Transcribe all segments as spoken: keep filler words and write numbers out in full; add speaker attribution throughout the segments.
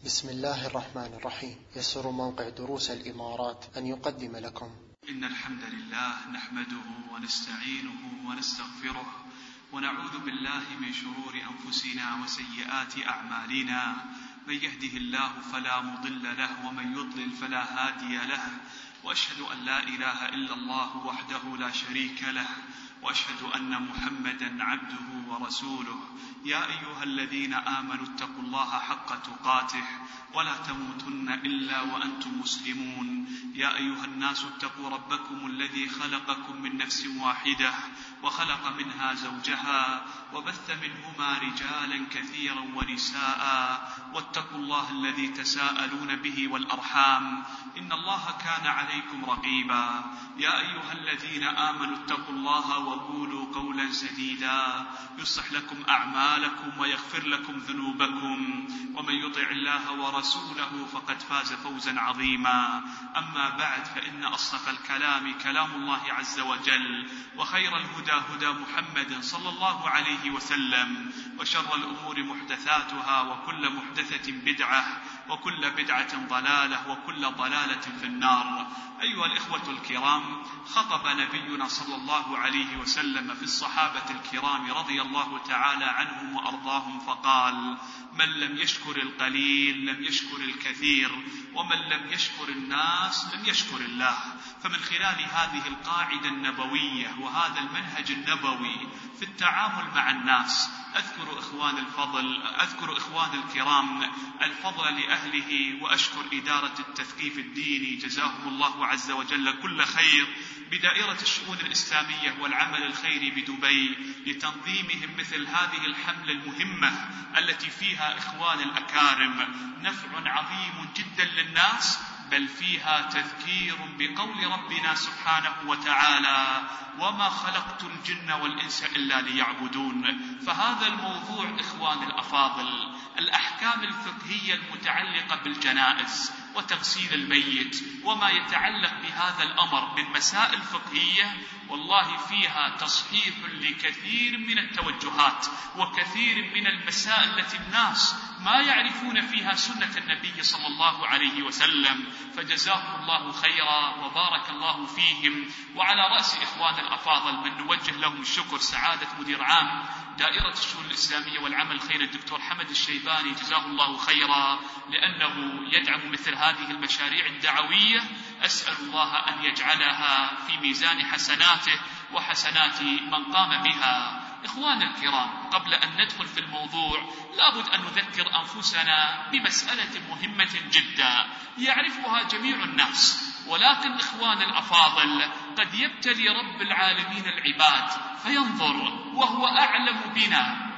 Speaker 1: بسم الله الرحمن الرحيم. يسر موقع دروس الإمارات أن يقدم لكم
Speaker 2: إن الحمد لله نحمده ونستعينه ونستغفره ونعوذ بالله من شرور أنفسنا وسيئات أعمالنا. من يهده الله فلا مضل له ومن يضلل فلا هادي له، وأشهد أن لا إله إلا الله وحده لا شريك له، وأشهد أن محمدا عبده ورسوله. يا أيها الذين آمنوا اتقوا الله حق تقاته ولا تموتن إلا وأنتم مسلمون. يا أيها الناس اتقوا ربكم الذي خلقكم من نفس واحدة وخلق منها زوجها وبث منهما رجالا كثيرا ونساء، واتقوا الله الذي تساءلون به والأرحام إن الله كان عليكم رقيبا. يا أيها الذين آمنوا اتقوا الله وقولوا قولا سديدا يصلح لكم أعمالكم ويغفر لكم ذنوبكم، ومن يطع الله ورسوله فقد فاز فوزا عظيما. أما بعد، فإن أصدق الكلام كلام الله عز وجل، وخير الهدى هدى محمد صلى الله عليه وسلم، وشر الأمور محدثاتها، وكل محدثة بدعة، وكل بدعة ضلالة، وكل ضلالة في النار. أيها الإخوة الكرام، خطب نبينا صلى الله عليه وسلم في الصحابة الكرام رضي الله تعالى عنهم وأرضاهم فقال: من لم يشكر القليل لم يشكر الكثير، ومن لم يشكر الناس لم يشكر الله. فمن خلال هذه القاعدة النبوية وهذا المنهج النبوي في التعامل مع الناس أذكر إخوان الفضل أذكر إخوان الكرام الفضل لأهله، وأشكر إدارة التثقيف الديني جزاهم الله عز وجل كل خير بدائرة الشؤون الإسلامية والعمل الخيري بدبي لتنظيمهم مثل هذه الحملة المهمة التي فيها إخوان الأكارم نفع عظيم جدا للناس، بل فيها تذكير بقول ربنا سبحانه وتعالى: وما خلقت الجن والإنس إلا ليعبدون. فهذا الموضوع إخوان الأفاضل، الأحكام الفقهية المتعلقة بالجنائز وتغسيل الميت وما يتعلق بهذا الأمر من مسائل فقهية، والله فيها تصحيح لكثير من التوجهات وكثير من المسائل التي الناس ما يعرفون فيها سنة النبي صلى الله عليه وسلم. فجزاهم الله خيرا وبارك الله فيهم. وعلى رأس إخوان الأفاضل من نوجه لهم الشكر سعادة مدير عام دائرة الشؤون الإسلامية والعمل الخيري الدكتور حمد الشيباني جزاه الله خيرا، لأنه يدعم مثل هذه المشاريع الدعوية. أسأل الله أن يجعلها في ميزان حسناته وحسنات من قام بها. إخوان الكرام، قبل أن ندخل في الموضوع لابد أن نذكر أنفسنا بمسألة مهمة جدا يعرفها جميع الناس، ولكن إخوان الأفاضل قد يبتلي رب العالمين العباد فينظر وهو أعلم بنا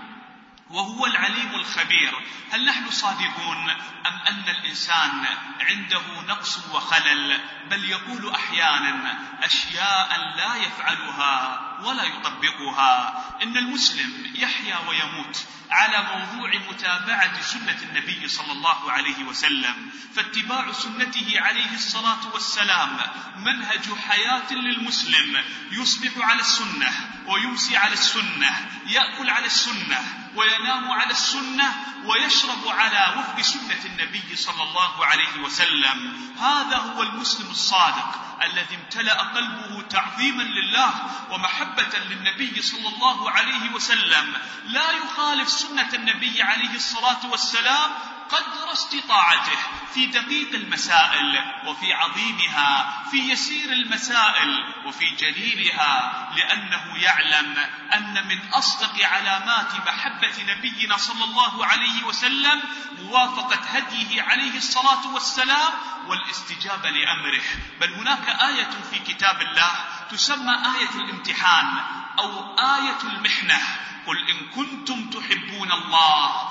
Speaker 2: وهو العليم الخبير. هل نحن صادقون أم أن الإنسان عنده نقص وخلل، بل يقول أحيانا أشياء لا يفعلها ولا يطبقها؟ إن المسلم يحيا ويموت على موضوع متابعة سنة النبي صلى الله عليه وسلم، فاتباع سنته عليه الصلاة والسلام منهج حياة للمسلم. يصبح على السنة ويمسي على السنة، يأكل على السنة وينام على السنة ويشرب على وفق سنة النبي صلى الله عليه وسلم. هذا هو المسلم الصادق الذي امتلأ قلبه تعظيما لله ومحبة للنبي صلى الله عليه وسلم، لا يخالف سنة النبي عليه الصلاة والسلام قدر استطاعته في دقيق المسائل وفي عظيمها، في يسير المسائل وفي جليلها، لأنه يعلم أن من أصدق علامات محبة نبينا صلى الله عليه وسلم موافقة هديه عليه الصلاة والسلام والاستجابة لأمره. بل هناك آية في كتاب الله تسمى آية الامتحان أو آية المحنة: قل إن كنتم تحبون الله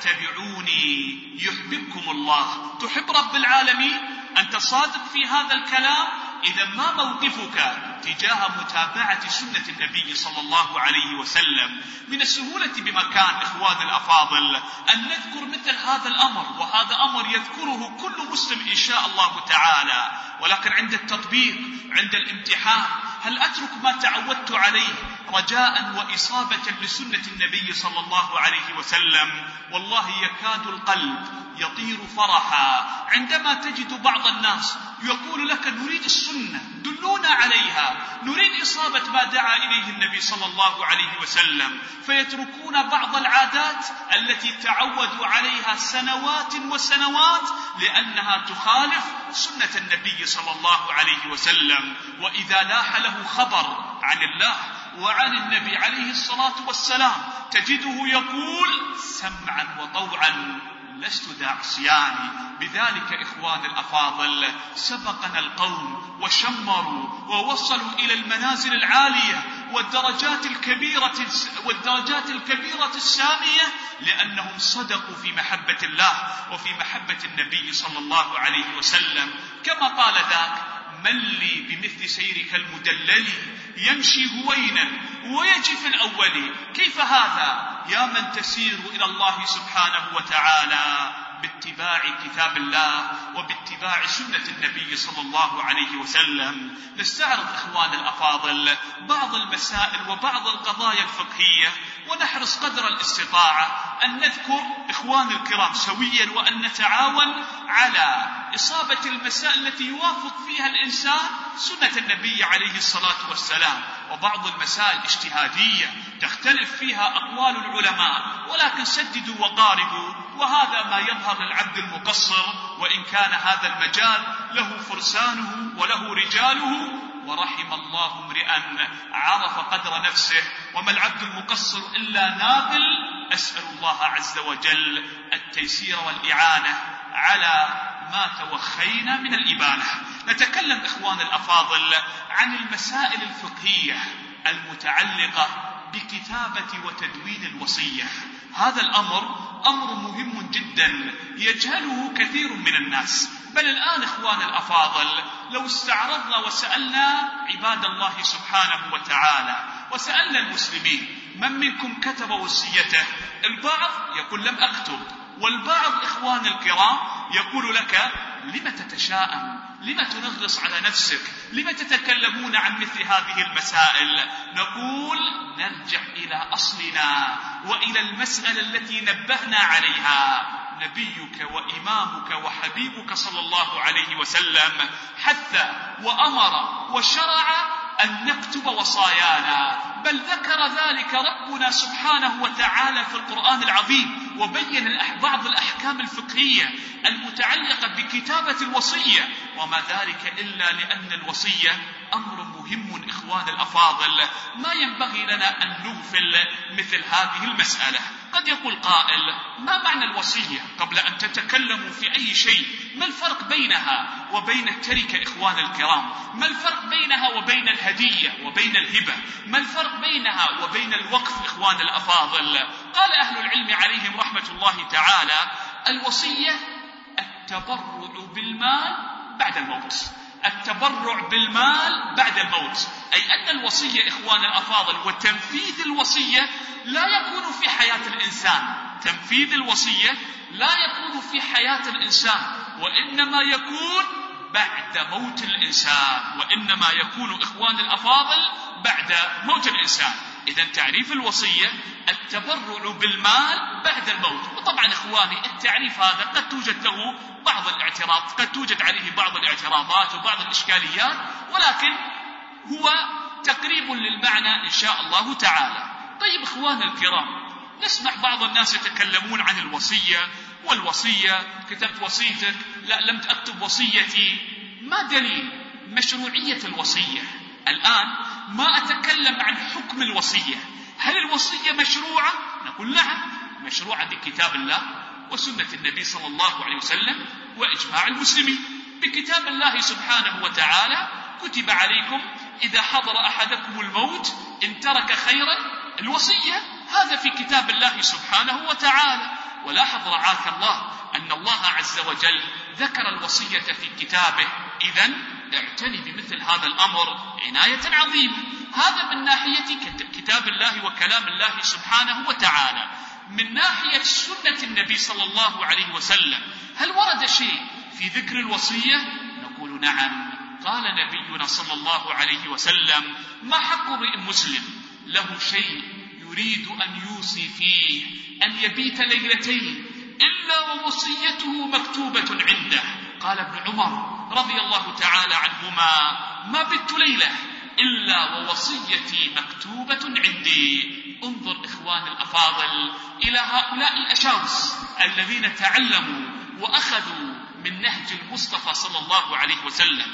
Speaker 2: فاتبعوني يحببكم الله. تحب رب العالمين؟ أنت صادق في هذا الكلام؟ إذا ما موقفك تجاه متابعة سنة النبي صلى الله عليه وسلم؟ من السهولة بمكان إخوان الأفاضل أن نذكر مثل هذا الأمر، وهذا أمر يذكره كل مسلم إن شاء الله تعالى، ولكن عند التطبيق، عند الامتحان، هل أترك ما تعودت عليه رجاء وإصابة لسنة النبي صلى الله عليه وسلم؟ والله يكاد القلب يطير فرحا عندما تجد بعض الناس يقول لك نريد السنة، دلونا عليها، نريد إصابة ما دعا إليه النبي صلى الله عليه وسلم، فيتركون بعض العادات التي تعودوا عليها سنوات وسنوات لأنها تخالف سنة النبي صلى الله عليه وسلم. وإذا لاح له خبر عن الله وعن النبي عليه الصلاة والسلام تجده يقول سمعا وطوعا لست ذا عصيان. بذلك إخوان الأفاضل سبقنا القوم وشمروا ووصلوا إلى المنازل العالية والدرجات الكبيرة والدرجات الكبيرة السامية لأنهم صدقوا في محبة الله وفي محبة النبي صلى الله عليه وسلم. كما قال ذاك من لي بمثل سيرك المدلل يمشي هوينا ويجي في الأول. كيف هذا يا من تسير إلى الله سبحانه وتعالى باتباع كتاب الله وباتباع سنة النبي صلى الله عليه وسلم؟ نستعرض إخوان الأفاضل بعض المسائل وبعض القضايا الفقهية ونحرص قدر الاستطاعة أن نذكر إخوان الكرام سويا وأن نتعاون على إصابة المسائل التي يوافق فيها الإنسان سنة النبي عليه الصلاة والسلام، وبعض المسائل اجتهادية تختلف فيها أقوال العلماء، ولكن سددوا وقاربوا، وهذا ما يظهر للعبد المقصر، وإن كان هذا المجال له فرسانه وله رجاله. ورحم الله امرئا عرف قدر نفسه، وما العبد المقصر إلا ناقل. أسأل الله عز وجل التيسير والإعانة على ما توخينا من الإبانة. نتكلم إخوان الأفاضل عن المسائل الفقهية المتعلقة بكتابة وتدوين الوصية. هذا الأمر أمر مهم جدا يجهله كثير من الناس، بل الآن إخوان الأفاضل لو استعرضنا وسألنا عباد الله سبحانه وتعالى وسألنا المسلمين من منكم كتب وصيته، البعض يقول لم أكتب، والبعض إخوان الكرام يقول لك لم تتشاءم، لم تنغص على نفسك، لم تتكلمون عن مثل هذه المسائل؟ نقول نرجع إلى أصلنا وإلى المسألة التي نبهنا عليها. نبيك وإمامك وحبيبك صلى الله عليه وسلم حث وأمر وشرع أن نكتب وصايانا، بل ذكر ذلك ربنا سبحانه وتعالى في القرآن العظيم وبين بعض الأحكام الفقهية المتعلقة بكتابة الوصية، وما ذلك إلا لأن الوصية أمر مهم إخوان الأفاضل، ما ينبغي لنا أن نغفل مثل هذه المسألة. قد يقول قائل ما معنى الوصية؟ قبل أن تتكلموا في أي شيء ما الفرق بينها وبين التركة إخوان الكرام؟ ما الفرق بينها وبين الهدية وبين الهبة؟ ما الفرق بينها وبين الوقف إخوان الأفاضل؟ قال أهل العلم عليهم رحمة الله تعالى الوصية التبرع بالمال بعد الموت. التبرع بالمال بعد الموت، أي أن الوصية إخوان الأفاضل وتنفيذ الوصية لا يكون في حياة الإنسان، تنفيذ الوصية لا يكون في حياة الإنسان، وإنما يكون بعد موت الإنسان، وإنما يكون إخوان الأفاضل بعد موت الإنسان. إذن تعريف الوصية التبرع بالمال بعد الموت. وطبعا إخواني التعريف هذا قد توجد له بعض الاعتراض، قد توجد عليه بعض الاعتراضات وبعض الإشكاليات، ولكن هو تقريب للمعنى إن شاء الله تعالى. طيب إخوان الكرام، نسمع بعض الناس يتكلمون عن الوصية، والوصية كتبت وصيتك، لا لم أكتب وصيتي. ما دليل مشروعية الوصية؟ الآن ما أتكلم عن حكم الوصية. هل الوصية مشروعة؟ نقول نعم، مشروعة بكتاب الله وسنة النبي صلى الله عليه وسلم وإجماع المسلمين. بكتاب الله سبحانه وتعالى كتب عليكم إذا حضر أحدكم الموت إن ترك خيرا الوصية، هذا في كتاب الله سبحانه وتعالى. ولاحظ رعاك الله أن الله عز وجل ذكر الوصية في كتابه، إذن اعتني بمثل هذا الأمر عناية عظيمة. هذا من ناحية كتاب الله وكلام الله سبحانه وتعالى. من ناحية سنة النبي صلى الله عليه وسلم، هل ورد شيء في ذكر الوصية؟ نقول نعم، قال نبينا صلى الله عليه وسلم: ما حق امرئ مسلم له شيء يريد أن يوصي فيه أن يبيت ليلتين إلا ووصيته مكتوبة عنده. قال ابن عمر رضي الله تعالى عنهما: ما بت ليلة إلا ووصيتي مكتوبة عندي. انظر إخوان الأفاضل إلى هؤلاء الأشاوس الذين تعلموا وأخذوا من نهج المصطفى صلى الله عليه وسلم.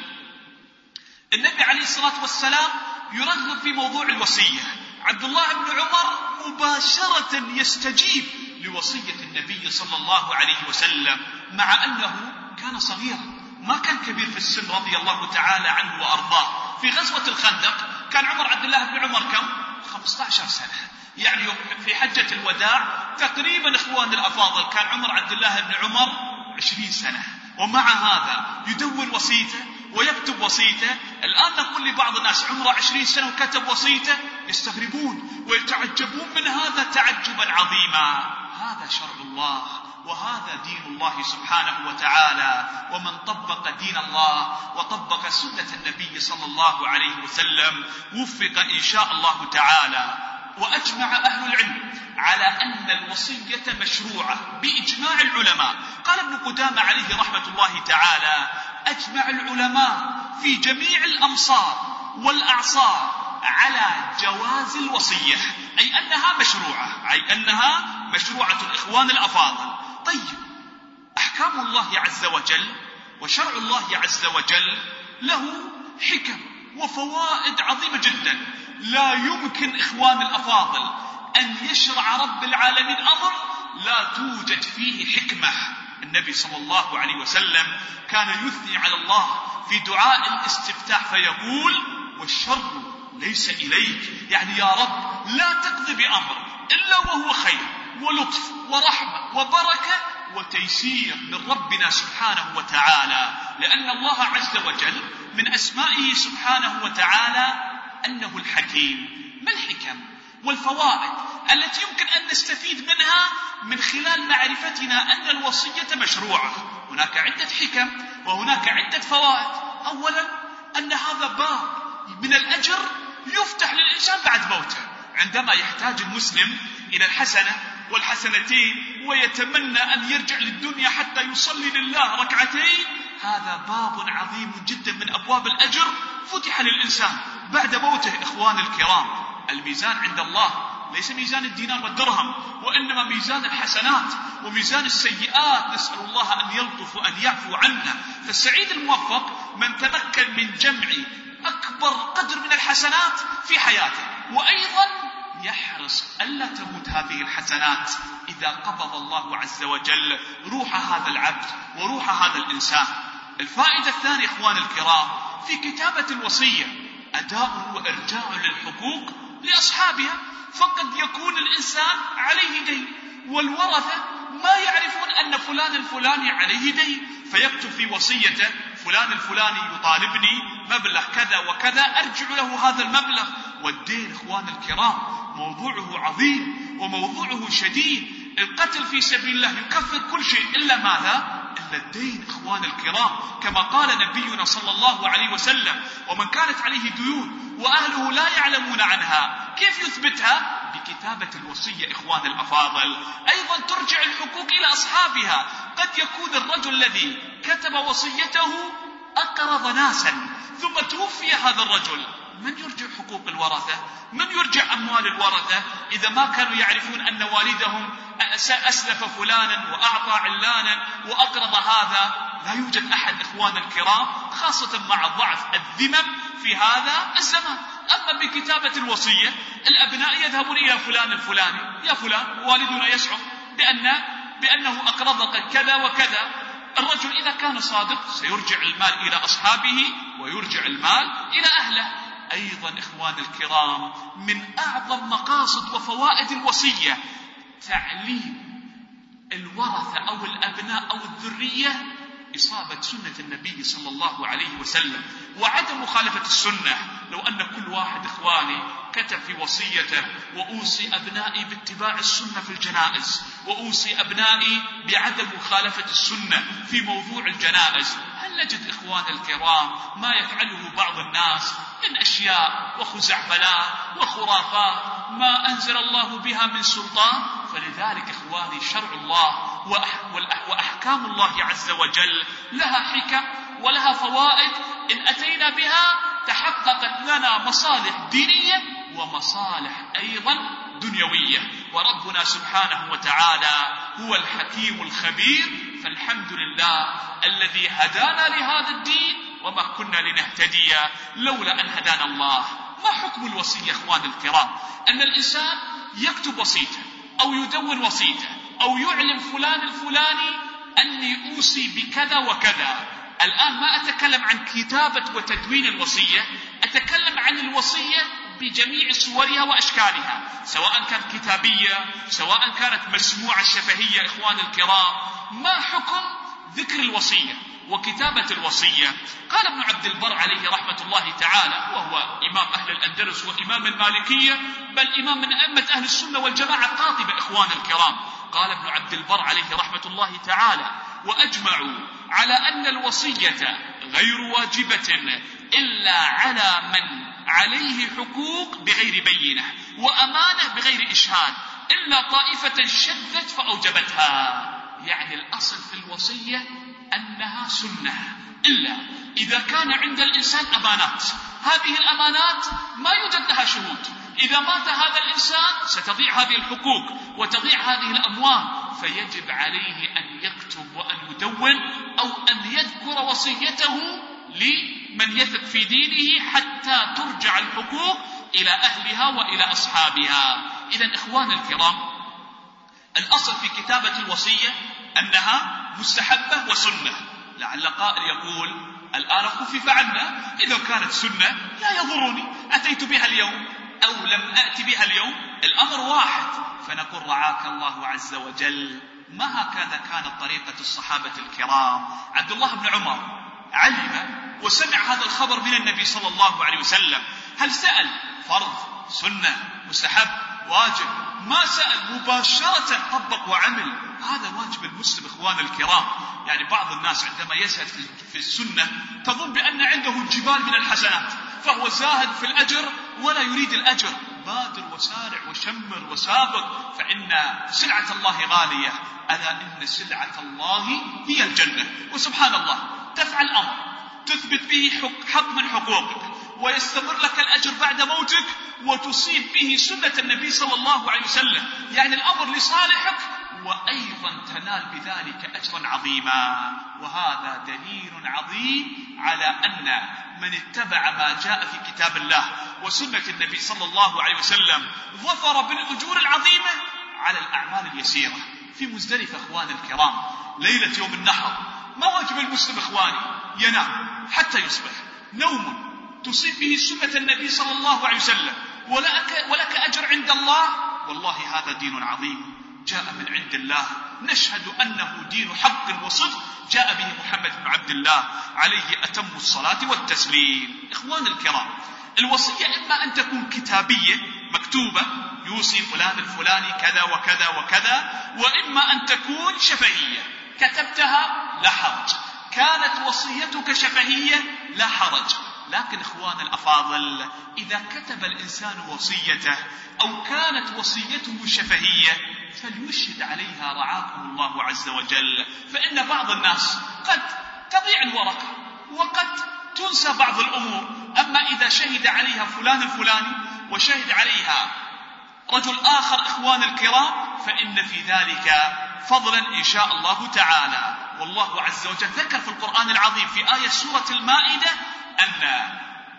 Speaker 2: النبي عليه الصلاة والسلام يرغب في موضوع الوصية. عبد الله بن عمر مباشرة يستجيب لوصية النبي صلى الله عليه وسلم، مع أنه كان صغيرا، ما كان كبير في السن رضي الله تعالى عنه وأرضاه. في غزوة الخندق كان عمر عبد الله بن عمر كم؟ خمسة عشر سنة، يعني في حجة الوداع تقريبا إخوان الأفاضل كان عمر عبد الله بن عمر عشرين سنة، ومع هذا يدون وصيته ويكتب وصيته. الآن نقول لبعض الناس عمره عشرين سنة وكتب وصيته، يستغربون ويتعجبون من هذا تعجبا عظيما. هذا شرع الله وهذا دين الله سبحانه وتعالى، ومن طبق دين الله وطبق سنة النبي صلى الله عليه وسلم وفق إن شاء الله تعالى. وأجمع أهل العلم على أن الوصية مشروعة بإجماع العلماء. قال ابن قدامة عليه رحمة الله تعالى: أجمع العلماء في جميع الأمصار والأعصار على جواز الوصية، أي أنها مشروعة، أي أنها مشروعة الإخوان الأفاضل. طيب، أحكام الله عز وجل وشرع الله عز وجل له حكم وفوائد عظيمة جدا. لا يمكن إخوان الأفاضل أن يشرع رب العالمين أمر لا توجد فيه حكمة. النبي صلى الله عليه وسلم كان يثني على الله في دعاء الاستفتاح فيقول: والشر ليس إليك، يعني يا رب لا تقضي بأمر إلا وهو خير ولطف ورحمة وبركة وتيسير من ربنا سبحانه وتعالى. لأن الله عز وجل من أسمائه سبحانه وتعالى أنه الحكيم. ما الحكم والفوائد التي يمكن أن نستفيد منها من خلال معرفتنا أن الوصية مشروعة؟ هناك عدة حكم وهناك عدة فوائد. أولا، أن هذا باب من الأجر يفتح للإنسان بعد موته. عندما يحتاج المسلم إلى الحسنة والحسنتين ويتمنى أن يرجع للدنيا حتى يصلي لله ركعتين، هذا باب عظيم جدا من أبواب الأجر فتح للإنسان بعد موته. إخوان الكرام، الميزان عند الله ليس ميزان الدينار والدرهم، وإنما ميزان الحسنات وميزان السيئات. نسأل الله أن يلطف وأن يعفو عنا. فالسعيد الموفق من تمكن من جمع أكبر قدر من الحسنات في حياته، وأيضا يحرص ألا تموت هذه الحسنات إذا قبض الله عز وجل روح هذا العبد وروح هذا الإنسان. الفائدة الثانية إخوان الكرام في كتابة الوصية: أداء وإرجاع للحقوق لأصحابها. فقد يكون الإنسان عليه دين والورثة ما يعرفون أن فلان الفلاني عليه دين، فيكتب في وصيته: فلان الفلاني يطالبني مبلغ كذا وكذا، أرجع له هذا المبلغ. والدين إخوان الكرام موضوعه عظيم وموضوعه شديد. القتل في سبيل الله يكفر كل شيء إلا ماذا؟ إلا الدين إخوان الكرام، كما قال نبينا صلى الله عليه وسلم: ومن كانت عليه ديون وأهله لا يعلمون عنها. كيف يثبتها؟ بكتابة الوصية إخوان الأفاضل. أيضا ترجع الحقوق إلى أصحابها. قد يكون الرجل الذي كتب وصيته أقرض ناسا ثم توفي هذا الرجل، من يرجع حقوق الورثة؟ من يرجع أموال الورثة إذا ما كانوا يعرفون أن والدهم أسلف فلانا وأعطى علانا وأقرض هذا؟ لا يوجد أحد إخوان الكرام، خاصة مع ضعف الذمم في هذا الزمان. أما بكتابة الوصية الأبناء يذهبون إلى فلان الفلاني: يا فلان، والدنا يشعر بأن بأنه أقرضك كذا وكذا. الرجل إذا كان صادق سيرجع المال إلى أصحابه ويرجع المال إلى أهله. أيضا إخوان الكرام من أعظم مقاصد وفوائد الوصية تعليم الورثة أو الأبناء أو الذرية إصابة سنة النبي صلى الله عليه وسلم وعدم مخالفة السنة. لو أن كل واحد إخواني كتب في وصيته: وأوصي أبنائي باتباع السنة في الجنائز، وأوصي أبنائي بعدم مخالفة السنة في موضوع الجنائز، هل بل نجد إخوان الكرام ما يفعله بعض الناس من أشياء وخزعبلات وخرافات ما أنزل الله بها من سلطان. فلذلك إخواني شرع الله وأحكام الله عز وجل لها حكم ولها فوائد، إن أتينا بها تحققت لنا مصالح دينية ومصالح أيضا دنيوية. وربنا سبحانه وتعالى هو الحكيم الخبير، فالحمد لله الذي هدانا لهذا الدين وما كنا لنهتدي لولا أن هدانا الله. ما حكم الوصية إخوان الكرام؟ أن الإنسان يكتب وصيته أو يدون وصيته أو يعلم فلان الفلاني أني أوصي بكذا وكذا. الآن ما أتكلم عن كتابة وتدوين الوصية، أتكلم عن الوصية بجميع صورها وأشكالها، سواء كانت كتابية سواء كانت مسموعة شفهية. إخوان الكرام، ما حكم ذكر الوصية وكتابة الوصية؟ قال ابن عبد البر عليه رحمة الله تعالى، وهو إمام أهل الأندلس وإمام المالكية بل إمام من أئمة أهل السنة والجماعة قاطبة. إخوان الكرام، قال ابن عبد البر عليه رحمة الله تعالى: وأجمعوا على أن الوصية غير واجبة إلا على من عليه حقوق بغير بينة وأمانة بغير إشهاد إلا طائفة شذت فأوجبتها. يعني الأصل في الوصية أنها سنة، إلا إذا كان عند الإنسان أمانات، هذه الأمانات ما يوجد لها شهود، إذا مات هذا الإنسان ستضيع هذه الحقوق وتضيع هذه الأموال، فيجب عليه أن يكتب وأن يدون أو أن يذكر وصيته لمن يثق في دينه حتى ترجع الحقوق إلى أهلها وإلى أصحابها. إذن إخوان الكرام، الأصل في كتابة الوصية أنها مستحبة وسنة. لعل قائل يقول: الآن خفف عنا، إذا كانت سنة لا يضرني، أتيت بها اليوم أو لم أأتي بها اليوم الأمر واحد. فنقول: رعاك الله عز وجل، ما هكذا كانت طريقة الصحابة الكرام. عبد الله بن عمر علم وسمع هذا الخبر من النبي صلى الله عليه وسلم، هل سأل فرض سنة مستحب واجب؟ ما سأل، مباشرة طبق وعمل. هذا واجب المسلم إخوان الكرام. يعني بعض الناس عندما يزهد في السنة تظن بأن عنده الجبال من الحسنات، فهو زاهد في الأجر ولا يريد الأجر. بادر وسارع وشمر وسابق، فإن سلعة الله غالية، ألا إن سلعة الله هي الجنة. وسبحان الله، تفعل أمر تثبت به حق من حقوقك ويستمر لك الأجر بعد موتك وتصيب به سنة النبي صلى الله عليه وسلم، يعني الأمر لصالحك وأيضا تنال بذلك أجرا عظيما. وهذا دليل عظيم على أن من اتبع ما جاء في كتاب الله وسنة النبي صلى الله عليه وسلم ظفر بالأجور العظيمة على الأعمال اليسيرة. في مزدلفة إخوان الكرام ليلة يوم النحر، ما واجب المسلم إخواني؟ ينام حتى يصبح، نوم تصيب به سنة النبي صلى الله عليه وسلم ولك, ولك أجر عند الله. والله هذا دين عظيم جاء من عند الله، نشهد أنه دين حق وصدق جاء به محمد بن عبد الله عليه أتم الصلاة والتسليم. إخوان الكرام، الوصية إما أن تكون كتابية مكتوبة يوصي فلان الفلاني كذا وكذا وكذا، وإما أن تكون شفهية كتبتها لا حرج، كانت وصيتك شفهية لا حرج. لكن إخوان الأفاضل، إذا كتب الإنسان وصيته أو كانت وصيته شفهية فليشهد عليها رعاكم الله عز وجل. فإن بعض الناس قد تضيع الورقة وقد تنسى بعض الأمور. أما إذا شهد عليها فلان الفلاني وشهد عليها رجل آخر إخوان الكرام فإن في ذلك فضلا إن شاء الله تعالى. والله عز وجل ذكر في القرآن العظيم في آية سورة المائدة أن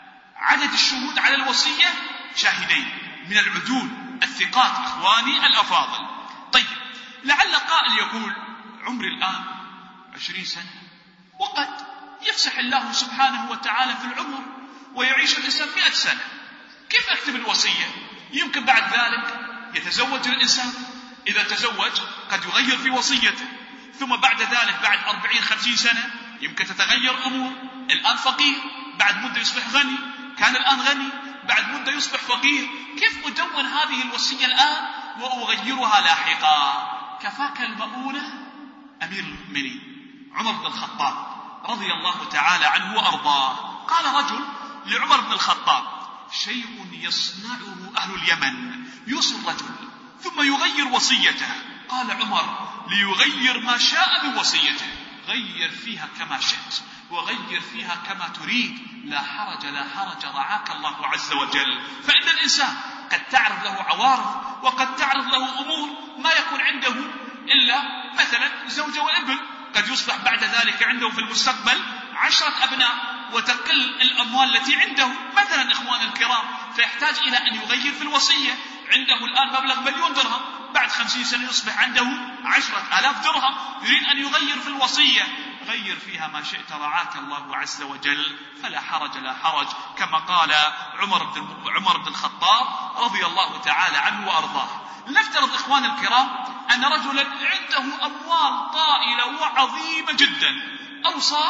Speaker 2: عدد الشهود على الوصية شاهدين من العدول الثقات إخواني الأفاضل. طيب، لعل قائل يقول: عمري الآن عشرين سنة، وقد يفسح الله سبحانه وتعالى في العمر ويعيش الإنسان مئة سنة، كيف أكتب الوصية؟ يمكن بعد ذلك يتزوج الإنسان، إذا تزوج قد يغير في وصيته، ثم بعد ذلك بعد أربعين خمسين سنة يمكن تتغير أمور. الآن فقير، بعد مدة يصبح غني، كان الآن غني، بعد مدة يصبح فقير. كيف أدون هذه الوصية الآن وأغيرها لاحقا؟ كفاك المؤونة أمير المؤمنين عمر بن الخطاب رضي الله تعالى عنه وأرضاه. قال رجل لعمر بن الخطاب: شيء يصنعه أهل اليمن، يوصي الرجل ثم يغير وصيته. قال عمر: ليغير ما شاء من وصيته، غير فيها كما شئت وغير فيها كما تريد، لا حرج لا حرج، رعاك الله عز وجل. فإن الإنسان قد تعرض له عوارض وقد تعرض له أمور ما يكون عنده إلا مثلا زوجة وابن، قد يصبح بعد ذلك عنده في المستقبل عشرة أبناء وتقل الأموال التي عنده مثلا إخوان الكرام، فيحتاج إلى أن يغير في الوصية. عنده الآن مبلغ مليون درهم، بعد خمسين سنة يصبح عنده عشرة آلاف درهم، يريد أن يغير في الوصية، غير فيها ما شئت رعاك الله عز وجل، فلا حرج لا حرج، كما قال عمر بن عمر بن الخطاب رضي الله تعالى عنه وأرضاه. نفترض إخوان الكرام أن رجلا عنده أموال طائلة وعظيمة جدا، أوصى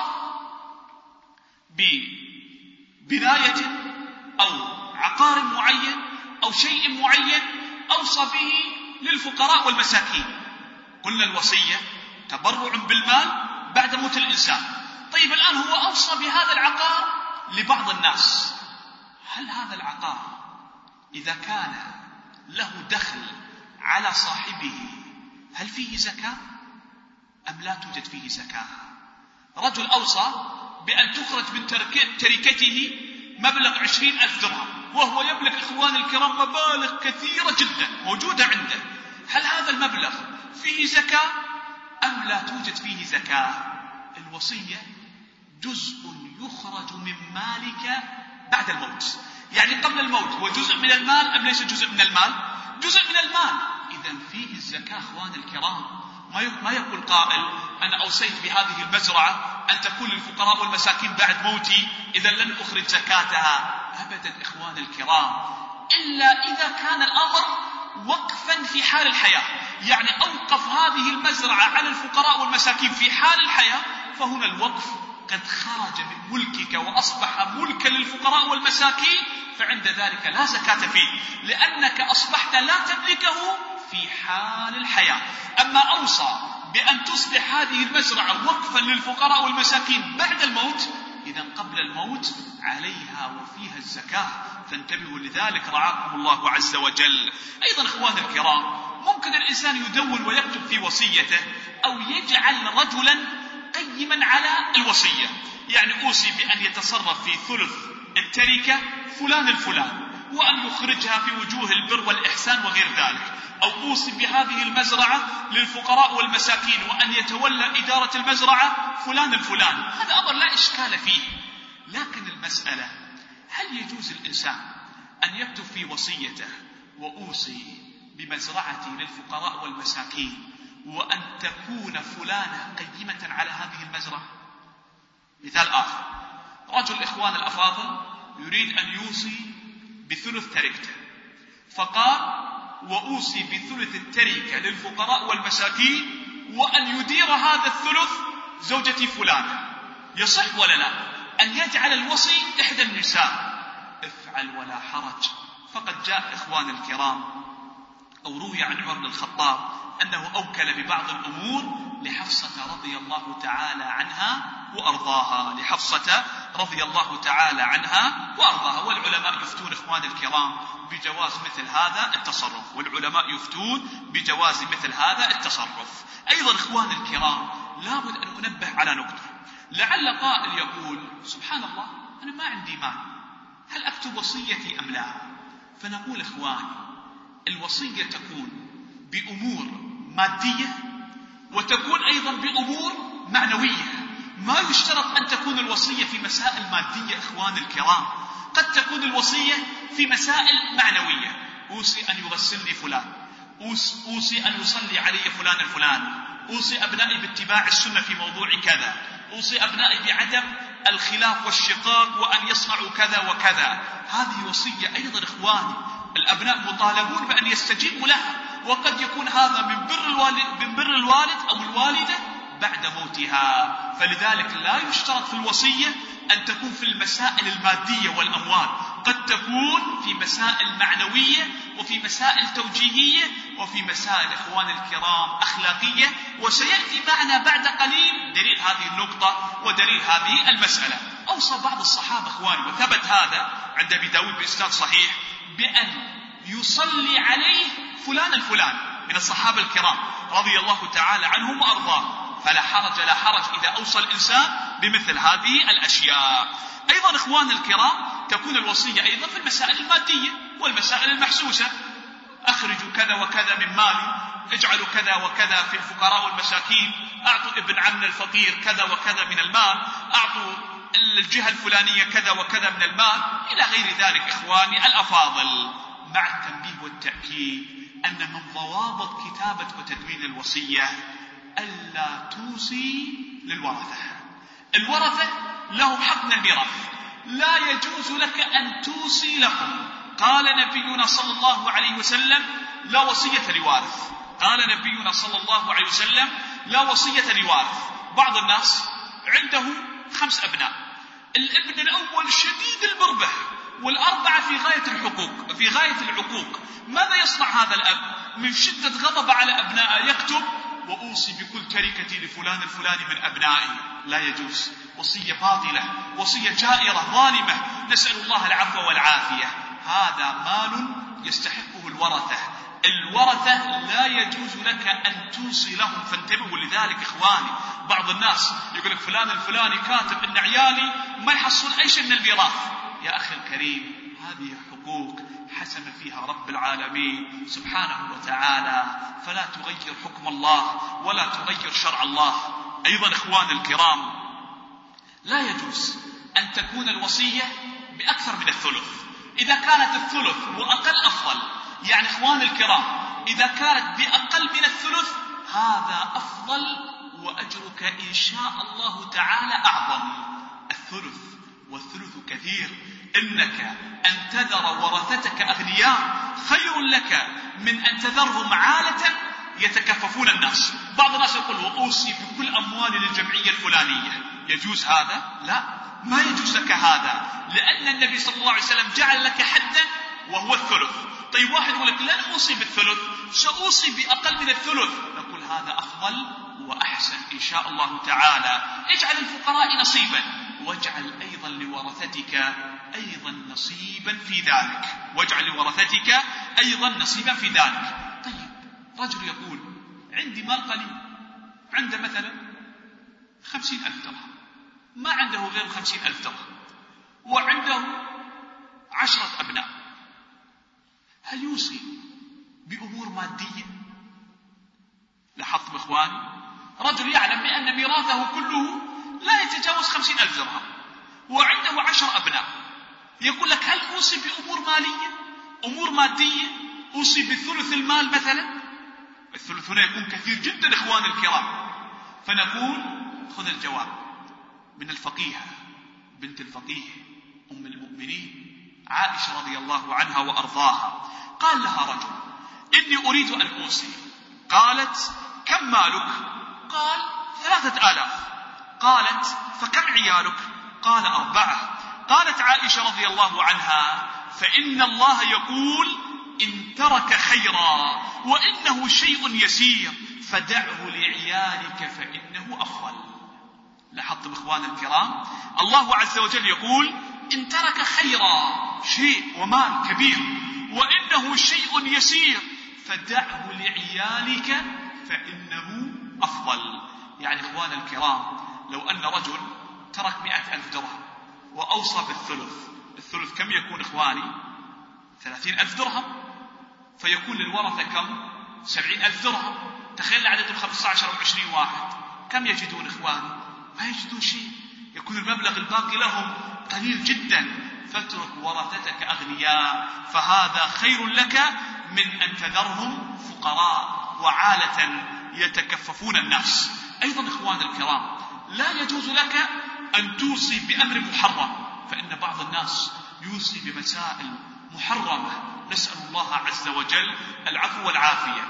Speaker 2: ببناية أو عقار معين أو شيء معين أوصى به للفقراء والمساكين. قلنا الوصية تبرع بالمال بعد موت الإنسان. طيب الآن هو أوصى بهذا العقار لبعض الناس، هل هذا العقار إذا كان له دخل على صاحبه هل فيه زكاة أم لا توجد فيه زكاة؟ رجل أوصى بأن تخرج من تركته مبلغ عشرين ألف درهم، وهو يملك إخوان الكرام مبالغ كثيرة جدا موجودة عنده، هل هذا المبلغ فيه زكاة أم لا توجد فيه زكاة؟ الوصية جزء يخرج من مالك بعد الموت، يعني قبل الموت هو جزء من المال أم ليس جزء من المال؟ جزء من المال، إذن فيه الزكاة أخوان الكرام. ما يقول قائل أنا أوصيت بهذه المزرعة أن تكون للفقراء والمساكين بعد موتي إذا لن أخرج زكاتها، أبدا إخوان الكرام، إلا إذا كان الأمر وقفا في حال الحياة، يعني أوقف هذه المزرعة على الفقراء والمساكين في حال الحياة، فهنا الوقف قد خرج من ملكك وأصبح ملكا للفقراء والمساكين، فعند ذلك لا زكاة فيه، لأنك أصبحت لا تملكه في حال الحياة. أما أوصى بأن تصبح هذه المزرعة وقفا للفقراء والمساكين بعد الموت، إذا قبل الموت عليها وفيها الزكاة، فانتبهوا لذلك رعاكم الله عز وجل. أيضا إخوان الكرام، ممكن الإنسان يدون ويكتب في وصيته أو يجعل رجلا قيما على الوصية، يعني أوصي بأن يتصرف في ثلث التركة فلان الفلان وأن يخرجها في وجوه البر والإحسان وغير ذلك، أو أوصي بهذه المزرعة للفقراء والمساكين وأن يتولى إدارة المزرعة فلان الفلان، هذا أمر لا إشكال فيه. لكن المسألة هل يجوز الإنسان أن يكتب في وصيته وأوصي بمزرعتي للفقراء والمساكين وأن تكون فلانة قيمة على هذه المزرعة؟ مثال آخر، رجل إخوان الأفاضل يريد أن يوصي بثلث تركته، فقال وأوصي بثلث التركة للفقراء والمساكين وأن يدير هذا الثلث زوجتي فلانة، يصح ولا لا أن يجعل الوصي إحدى النساء؟ افعل ولا حرج. فقد جاء إخوان الكرام أو روي عن عمر بن الخطاب أنه أوكل ببعض الأمور لحفصة رضي الله تعالى عنها وأرضاها، لحفصة رضي الله تعالى عنها وأرضاها. والعلماء يفتون إخوان الكرام بجواز مثل هذا التصرف، والعلماء يفتون بجواز مثل هذا التصرف. أيضا إخوان الكرام، لابد أن أنبه على نقطة، لعل قائل يقول سبحان الله أنا ما عندي مال، هل أكتب وصيتي أم لا؟ فنقول إخواني، الوصية تكون بأمور مادية وتكون أيضا بأمور معنوية، ما يشترط أن تكون الوصية في مسائل مادية إخوان الكرام، قد تكون الوصية في مسائل معنوية، أوصي أن يغسلني فلان، أوصي أن يصلي علي فلان الفلان، أوصي أبنائي باتباع السنة في موضوع كذا، أوصي أبنائي بعدم الخلاف والشقاق وأن يصنعوا كذا وكذا. هذه وصية أيضا إخواني الأبناء مطالبون بأن يستجيبوا لها، وقد يكون هذا من بر الوالد, من بر الوالد أو الوالدة بعد موتها. فلذلك لا يشترط في الوصية أن تكون في المسائل المادية والأموال، وقد تكون في مسائل معنوية وفي مسائل توجيهية وفي مسائل إخوان الكرام أخلاقية، وسيأتي معنا بعد قليل دليل هذه النقطة ودليل هذه المسألة. أوصى بعض الصحابة إخواني، وثبت هذا عند أبي داود بإسناد صحيح، بأن يصلي عليه فلان الفلان من الصحابة الكرام رضي الله تعالى عنهم وأرضاهم، فلا حرج لا حرج إذا أوصى الإنسان بمثل هذه الأشياء. أيضا إخوان الكرام تكون الوصية أيضا في المسائل المادية والمسائل المحسوسة، أخرجوا كذا وكذا من مالي، اجعلوا كذا وكذا في الفقراء والمساكين، أعطوا ابن عمنا الفقير كذا وكذا من المال، أعطوا الجهة الفلانية كذا وكذا من المال، إلى غير ذلك إخواني الأفاضل، مع التنبيه والتأكيد أن من ضوابط كتابة وتدوين الوصية ألا توصي للورثة. الورثة له حق من الميراث، لا يجوز لك أن توصي لهم. قال نبينا صلى الله عليه وسلم لا وصية لوارث. قال نبينا صلى الله عليه وسلم لا وصية لوارث. بعض الناس عنده خمس أبناء، الابن الأول شديد البربح والأربعة في غاية الحقوق في غاية العقوق. ماذا يصنع هذا الأب؟ من شدة غضب على أبنائه يكتب وأوصي بكل تركتي لفلان الفلاني من أبنائي. لا يجوز، وصية باطلة، وصية جائرة ظالمة، نسأل الله العفو والعافية. هذا مال يستحقه الورثة. الورثة لا يجوز لك أن توصي لهم، فانتبهوا لذلك إخواني. بعض الناس يقول لك فلان الفلاني كاتب إن عيالي ما يحصل أي شيء من الميراث. يا أخي الكريم، هذه حقوق حسم فيها رب العالمين سبحانه وتعالى، فلا تغير حكم الله ولا تغير شرع الله. أيضا إخوان الكرام، لا يجوز أن تكون الوصية بأكثر من الثلث. إذا كانت الثلث وأقل أفضل، يعني إخوان الكرام إذا كانت بأقل من الثلث هذا أفضل، وأجرك إن شاء الله تعالى أعظم. الثلث والثلث كثير، إنك أن تذر ورثتك أغنياء خير لك من أن تذرهم عالة يتكففون الناس. بعض الناس يقول وأوصي بكل أموالي للجمعية الفلانية. يجوز هذا؟ لا، ما يجوز لك هذا، لأن النبي صلى الله عليه وسلم جعل لك حدا وهو الثلث. طيب واحد يقول لك لا أوصي بالثلث، سأوصي بأقل من الثلث، نقول هذا أفضل وأحسن إن شاء الله تعالى. اجعل الفقراء نصيبا، واجعل أيضا لورثتك أيضا نصيبا في ذلك، واجعل لورثتك أيضا نصيبا في ذلك. طيب رجل يقول عندي مال قليل، عنده مثلا خمسين ألف درهم، ما عنده غير خمسين ألف درهم، وعنده عشرة أبناء، هل يوصي بأمور مادية؟ لاحظتم إخواني، رجل يعلم بأن ميراثه كله لا يتجاوز خمسين ألف درهم وعنده عشر أبناء، يقول لك هل أوصي بأمور مالية، أمور مادية؟ أوصي بثلث المال مثلا؟ الثلث هنا يكون كثير جدا إخوان الكرام. فنقول خذ الجواب من الفقيهة بنت الفقيه أم المؤمنين عائشة رضي الله عنها وأرضاها. قال لها رجل إني أريد أن أوصي. قالت كم مالك؟ قال ثلاثة آلاف. قالت فكم عيالك؟ قال أربعة. قالت عائشة رضي الله عنها فإن الله يقول إن ترك خيرا وإنه شيء يسير فدعه لعيالك فإنه أفضل. لاحظتم إخوان الكرام، الله عز وجل يقول إن ترك خيرا، شيء ومال كبير، وإنه شيء يسير فدعه لعيالك فإنه أفضل. يعني إخوان الكرام، لو أن رجل ترك مئة ألف درهم وأوصى بالثلث، الثلث كم يكون إخواني؟ ثلاثين ألف درهم، فيكون للورثة كم؟ سبعين ألف درهم. تخيل عددهم خمسة عشر أو عشرين واحد، كم يجدون إخواني؟ ما يجدون شيء، يكون المبلغ الباقي لهم قليل جدا. فاترك ورثتك أغنياء، فهذا خير لك من أن تذرهم فقراء وعالة يتكففون الناس. أيضا إخوان الكرام، لا يجوز لك أن توصي بأمر محرم، فإن بعض الناس يوصي بمسائل محرمة، نسأل الله عز وجل العفو والعافية.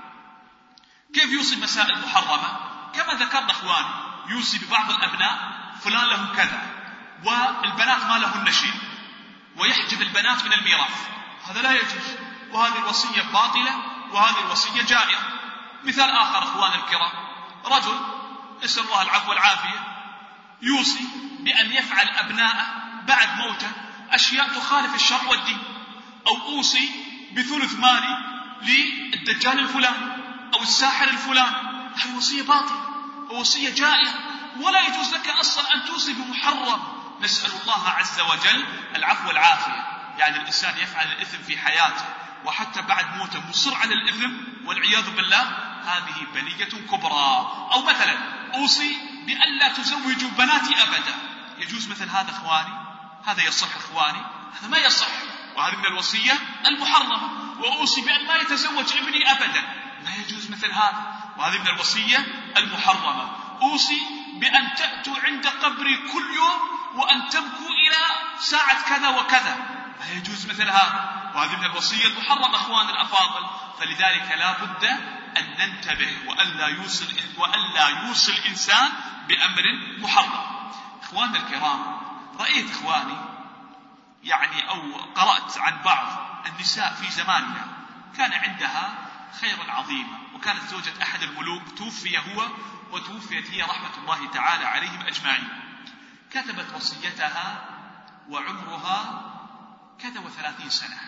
Speaker 2: كيف يوصي بمسائل محرمة؟ كما ذكرنا إخواني، يوصي ببعض الأبناء فلان له كذا والبنات ما لهن شيء، ويحجب البنات من الميراث، هذا لا يجوز، وهذه الوصية باطلة وهذه الوصية جائرة. مثال آخر أخوان الكرام، رجل نسأل الله العفو والعافية يوصي بأن يفعل أبناءه بعد موته أشياء تخالف الشرع والدين، أو أوصي بثلث مالي للدجال الفلاني أو الساحر الفلاني، هذه وصية باطلة ووصية جائرة، ولا يجوز لك أصلا أن توصي بمحرم. نسأل الله عز وجل العفو والعافية. يعني الإنسان يفعل الإثم في حياته وحتى بعد موته مصر على الإثم والعياذ بالله، هذه بلية كبرى. أو مثلا أوصي بأن لا تزوجوا بناتي أبدا، يجوز مثل هذا أخواني؟ هذا يصح أخواني؟ هذا ما يصح، وهذه من الوصية المحرمة. وأوصي بأن ما يتزوج ابني أبدا، ما يجوز مثل هذا، وهذه من الوصية المحرمة. أوصي بأن تأتوا عند قبري كل يوم وأن تبكوا إلى ساعة كذا وكذا، لا يجوز مثل هذا، وهذه من الوصية المحرمة أخوان الأفاضل. فلذلك لا بد أن ننتبه وألا يوصل وألا يوصل الإنسان بأمر محرم. أخواننا الكرام، رأيت أخواني يعني أو قرأت عن بعض النساء في زماننا كان عندها خيرا عظيما، وكانت زوجة أحد الملوك، توفي هو وتوفيت هي رحمة الله تعالى عليهم أجمعين. كتبت وصيتها وعمرها كذا وثلاثين سنة،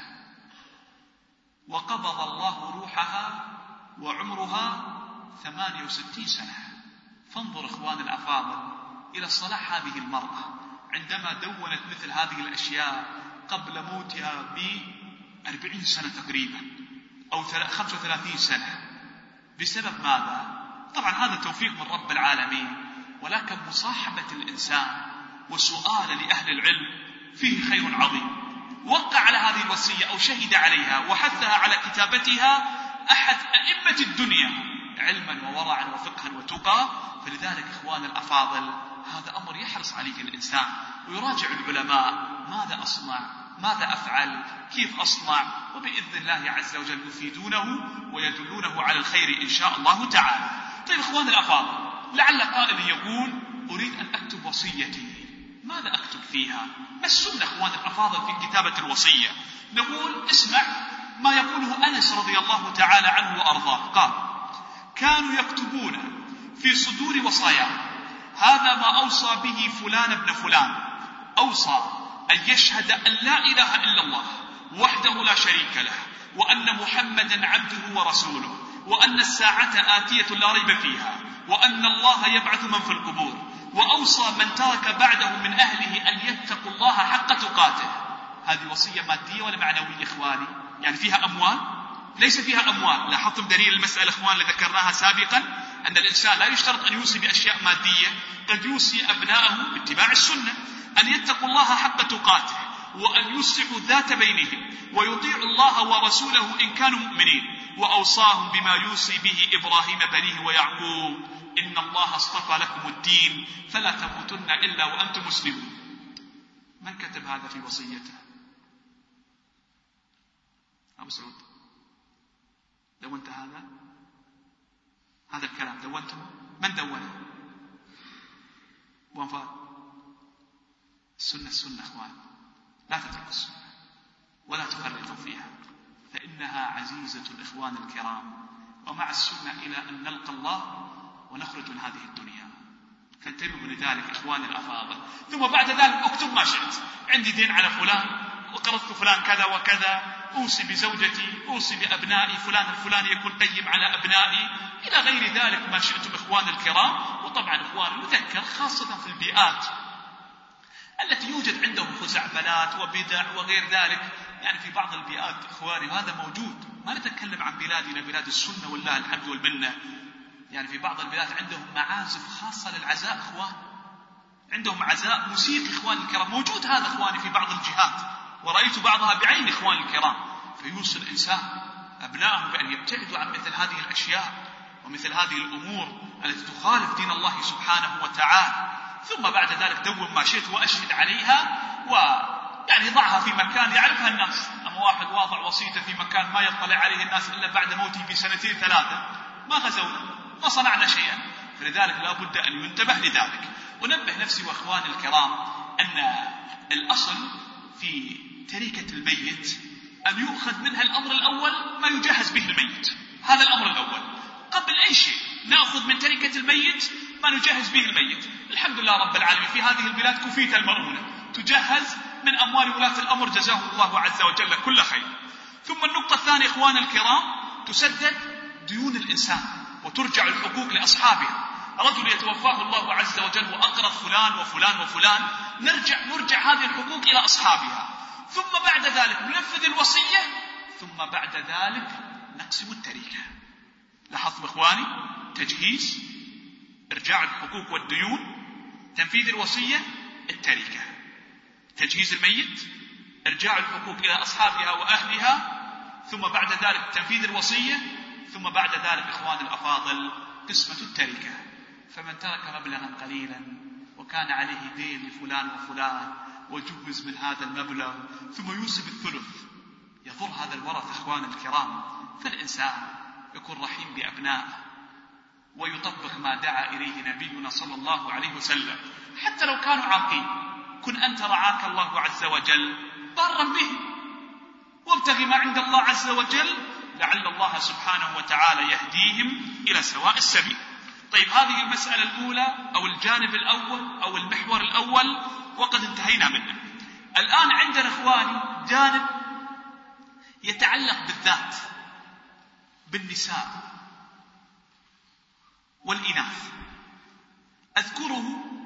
Speaker 2: وقبض الله روحها وعمرها ثمانية وستين سنة. فانظر إخوان الأفاضل إلى صلاح هذه المرأة عندما دونت مثل هذه الأشياء قبل موتها بأربعين سنة تقريبا أو خمسة وثلاثين سنة. بسبب ماذا؟ طبعا هذا توفيق من رب العالمين، ولكن مصاحبة الإنسان وسؤال لأهل العلم فيه خير عظيم. وقع على هذه الوصية أو شهد عليها وحثها على كتابتها أحد أئمة الدنيا علما وورعا وفقها وتقى. فلذلك إخوان الأفاضل هذا أمر يحرص عليه الإنسان ويراجع العلماء، ماذا أصنع، ماذا أفعل، كيف أصنع، وبإذن الله عز وجل يفيدونه ويدلونه على الخير إن شاء الله تعالى. طيب إخوان الأفاضل، لعل قائل يقول أريد أن أكتب وصيتي، ماذا أكتب فيها؟ ما السنة إخوان الأفاضل في كتابة الوصية؟ نقول اسمع ما يقوله أنس رضي الله تعالى عنه وأرضاه، قال: كانوا يكتبون في صدور وصاياهم: هذا ما أوصى به فلان ابن فلان، أوصى أن يشهد أن لا إله إلا الله وحده لا شريك له، وأن محمدا عبده ورسوله، وأن الساعة آتية لا ريب فيها، وأن الله يبعث من في القبور، وأوصى من ترك بعده من أهله أن يتقوا الله حق تقاته. هذه وصية مادية ولا معنوية إخواني؟ يعني فيها أموال؟ ليس فيها أموال. لاحظتم دليل المسألة إخوان اللي ذكرناها سابقا، أن الإنسان لا يشترط أن يوصي بأشياء مادية، قد يوصي أبناءه باتباع السنة، أن يتقوا الله حق تقاته، وأن يصلحوا ذات بينهم، ويطيعوا الله ورسوله إن كانوا مؤمنين. وأوصاهم بما يوصي به إبراهيم بنيه ويعقوب: إن الله اصطفى لكم الدين فلا تموتن إلا وأنتم مسلمون. من كتب هذا في وصيته؟ أبو سعود، دونت هذا؟ هذا الكلام دونته؟ من دونه؟ وانفار السنة السنة أخوان، لا تتركوا السنة ولا تفرطوا فيها، فإنها عزيزة الإخوان الكرام، ومع السنة إلى أن نلقى الله ونخرج من هذه الدنيا. فانتبهوا لذلك إخواني الأفاضل. ثم بعد ذلك اكتب ما شئت: عندي دين على فلان، وقرضت فلان كذا وكذا، أوصي بزوجتي، أوصي بأبنائي، فلان الفلاني يكون قيم على أبنائي، إلى غير ذلك ما شئتم إخواني الكرام. وطبعا إخواني نذكر خاصة في البيئات التي يوجد عندهم خزعبلات وبدع وغير ذلك، يعني في بعض البيئات إخواني وهذا موجود، ما نتكلم عن بلادنا بلاد السنة والله الحمد والمنة، يعني في بعض البلاد عندهم معازف خاصة للعزاء إخوان، عندهم عزاء موسيقي إخواني الكرام، موجود هذا إخواني في بعض الجهات، ورأيت بعضها بعين إخواني الكرام. فيوصي الإنسان أبنائه بأن يبتعدوا عن مثل هذه الأشياء ومثل هذه الأمور التي تخالف دين الله سبحانه وتعالى. ثم بعد ذلك دون ما شئت وأشهد عليها، ويعني ضعها في مكان يعرفها الناس. أما واحد واضع وصيته في مكان ما يطلع عليه الناس إلا بعد موته بسنتين ثلاثة، ما غزونا، ما صنعنا شيئا. فلذلك لا بد أن ينتبه لذلك. ونبه نفسي وأخواني الكرام أن الأصل في تركة الميت أن يؤخذ منها الأمر الأول ما يجهز به الميت. هذا الأمر الأول قبل أي شيء، نأخذ من تركة الميت ما نجهز به الميت. الحمد لله رب العالمين في هذه البلاد كفيت المرؤونة، تجهز من أموال ولاة الأمر جزاهم الله عز وجل كل خير. ثم النقطة الثانية إخوان الكرام، تسدد ديون الإنسان وترجع الحقوق لأصحابها. رجل يتوفاه الله عز وجل وأقرض فلان وفلان وفلان، نرجع نرجع هذه الحقوق إلى أصحابها. ثم بعد ذلك ننفذ الوصية، ثم بعد ذلك نقسم التركة. لاحظوا إخواني، تجهيز، إرجاع الحقوق والديون، تنفيذ الوصية، التركة. تجهيز الميت، إرجاع الحقوق إلى أصحابها وأهلها، ثم بعد ذلك تنفيذ الوصية، ثم بعد ذلك إخوان الأفاضل قسمة التركة. فمن ترك مبلغا قليلا وكان عليه دين لفلان وفلان وجهز من هذا المبلغ ثم يوسف الثلث، يضر هذا الورث إخوان الكرام. فالإنسان يكون رحيم بأبنائه ويطبق ما دعا إليه نبينا صلى الله عليه وسلم، حتى لو كانوا عاقين. كن أنت رعاك الله عز وجل ضارا به، وابتغ ما عند الله عز وجل لعل الله سبحانه وتعالى يهديهم إلى سواء السبيل. طيب، هذه المسألة الأولى أو الجانب الأول أو المحور الأول وقد انتهينا منه. الآن عندنا إخواني جانب يتعلق بالذات، بالنساء والإناث. أذكره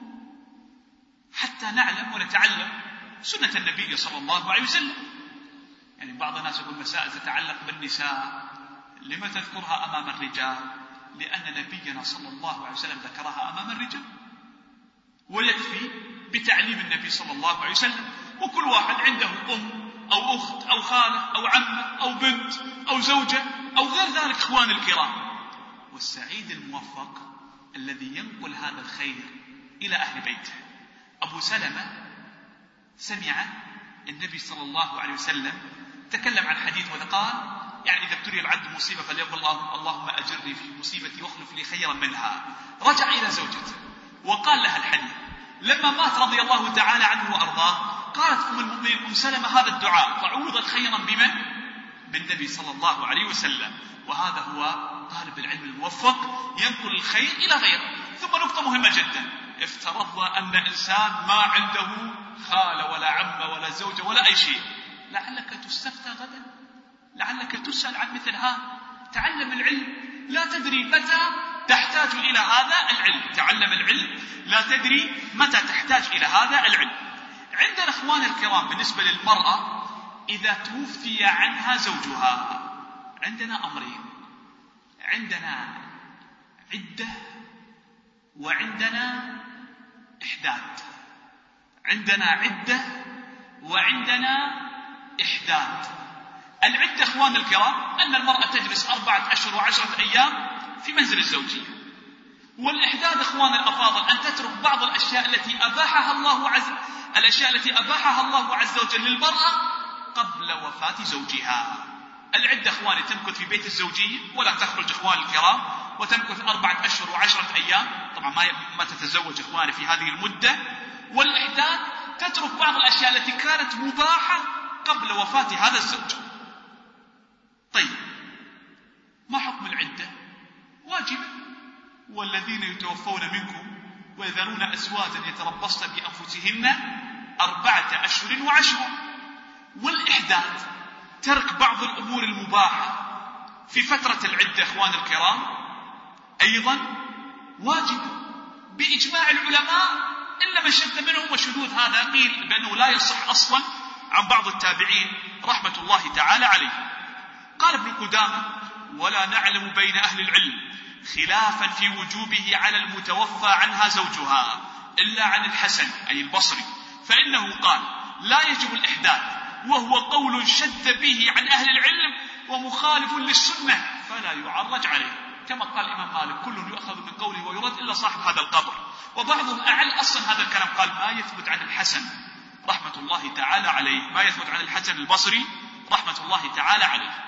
Speaker 2: حتى نعلم ونتعلم سنة النبي صلى الله عليه وسلم. يعني بعض الناس يقول مسائل تتعلق بالنساء لما تذكرها أمام الرجال؟ لأن نبينا صلى الله عليه وسلم ذكرها أمام الرجال، ويكفي بتعليم النبي صلى الله عليه وسلم. وكل واحد عنده أم أو أخت أو خالة أو عمة أو بنت أو زوجة أو غير ذلك إخوان الكرام. والسعيد الموفق الذي ينقل هذا الخير إلى أهل بيته. أبو سلمة سمع النبي صلى الله عليه وسلم تكلم عن حديث وقال: يعني إذا ابتلي العبد مصيبة فليقل الله اللهم أجرني في مصيبتي واخلف لي خيرا منها. رجع إلى زوجته وقال لها الحديث. لما مات رضي الله تعالى عنه وأرضاه، قالت أم المؤمنين أم سلمة هذا الدعاء، فعوضت خيرا بمن؟ بالنبي صلى الله عليه وسلم. وهذا هو طالب العلم الموفق، ينقل الخير إلى غيره. ثم نقطة مهمة جدا، افترضنا أن إنسان ما عنده خالة ولا عمة ولا زوجة ولا أي شيء، لعلك تستفتى غدا، لعلك تسأل عن مثل هذا. تعلم العلم، لا تدري متى تحتاج إلى هذا العلم. تعلم العلم، لا تدري متى تحتاج إلى هذا العلم. عندنا إخوان الكرام بالنسبة للمرأة إذا توفي عنها زوجها، عندنا أمرين: عندنا عدة وعندنا إحداد. عندنا عدة وعندنا إحداد. العدة إخوان الكرام أن المرأة تجلس أربعة أشهر وعشرة أيام في منزل الزوجية. والإحداد إخوان الأفاضل أن تترك بعض الأشياء التي أباحها الله عز الأشياء التي أباحها الله عز وجل للمرأة قبل وفاة زوجها. العدة إخواني تمكث في بيت الزوجية ولا تخرج إخوان الكرام، وتمكث أربعة أشهر وعشرة أيام، طبعا ما ما تتزوج إخواني في هذه المدة. والإحداد تترك بعض الأشياء التي كانت مباحة قبل وفاة هذا الزوج. طيب، ما حكم العدة؟ واجبة. والذين يتوفون منكم ويذرون أزواجا يتربصن بأنفسهن أربعة أشهر وعشرة. والإحداد ترك بعض الأمور المباحة في فترة العدة إخوان الكرام أيضا واجب بإجماع العلماء إلا من شذ منهم، وشذوذ هذا قيل بأنه لا يصح أصلا عن بعض التابعين رحمة الله تعالى عليه. قال ابن قدامة: ولا نعلم بين أهل العلم خلافا في وجوبه على المتوفى عنها زوجها إلا عن الحسن أي البصري، فإنه قال: لا يجب الإحداد، وهو قول شذ به عن أهل العلم ومخالف للسنة فلا يعرج عليه. كما قال الإمام مالك: كل يؤخذ من قوله ويرد إلا صاحب هذا القبر. وبعضهم أعل أصلا هذا الكلام، قال ما يثبت عن الحسن رحمة الله تعالى عليه، ما يثبت عن الحسن البصري رحمة الله تعالى عليه.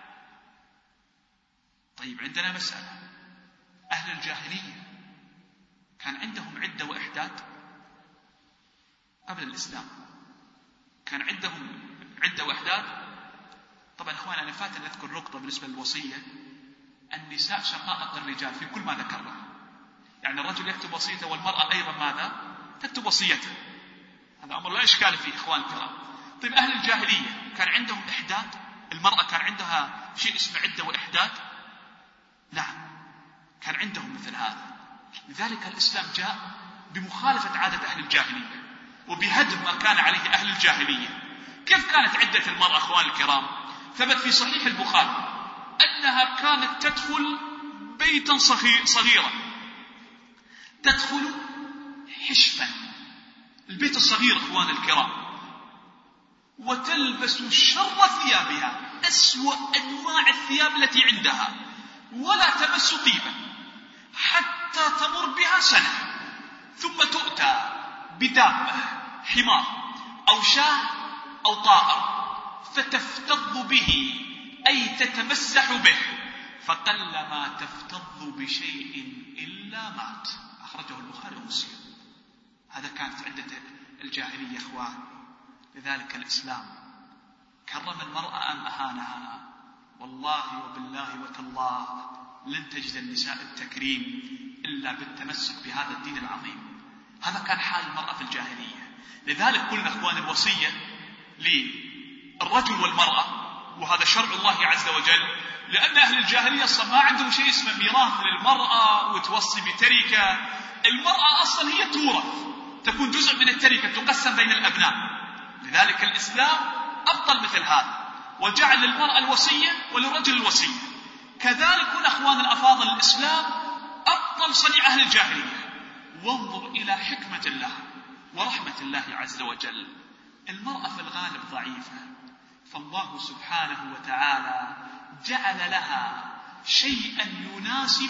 Speaker 2: طيب، عندنا مسألة: أهل الجاهلية كان عندهم عدة وإحداد قبل الإسلام؟ كان عندهم عدة وإحداث. طبعا أخوان أنا فات أن أذكر نقطة بالنسبة للوصية. النساء شقائق الرجال في كل ما ذكرنا، يعني الرجل يكتب وصيته والمرأة أيضا ماذا؟ تكتب وصيته. هذا أمر لا إشكال فيه إخوان الكرام. طيب أهل الجاهلية كان عندهم إحداد؟ المرأة كان عندها شيء اسمه عدة وإحداد؟ نعم كان عندهم مثل هذا. لذلك الإسلام جاء بمخالفة عادة أهل الجاهلية وبهدم ما كان عليه أهل الجاهلية. كيف كانت عدة المرأة أخوان الكرام؟ ثبت في صحيح البخاري أنها كانت تدخل بيتا صغيرا، تدخل حشفا، البيت الصغير أخوان الكرام، وتلبس شر ثيابها، أسوأ أنواع الثياب التي عندها، ولا تمس طيبا حتى تمر بها سنة، ثم تؤتى بدابة، حمار أو شاة أو طائر، فتفتض به أي تتمسح به، فقلما تفتض بشيء إلا مات. أخرجه البخاري ومسلم. هذا كانت عدة الجاهلية أخوان. لذلك الإسلام كرم المرأة أم أهانها؟ والله وبالله وتالله لن تجد النساء التكريم إلا بالتمسك بهذا الدين العظيم. هذا كان حال المرأة في الجاهلية. لذلك قلنا أخوان الوصية للرجل والمرأة، وهذا شرع الله عز وجل، لأن أهل الجاهلية أصلا ما عندهم شيء اسمه ميراث للمرأة وتوصي بتركة. المرأة أصلا هي تورث، تكون جزء من التركة تقسم بين الأبناء. لذلك الإسلام أبطل مثل هذا وجعل للمرأة الوصية وللرجل الوصية. كذلك هنا أخوان الأفاضل الإسلام أبطل صنيع أهل الجاهلية. وانظر إلى حكمة الله ورحمة الله عز وجل. المرأة في الغالب ضعيفة، فالله سبحانه وتعالى جعل لها شيئا يناسب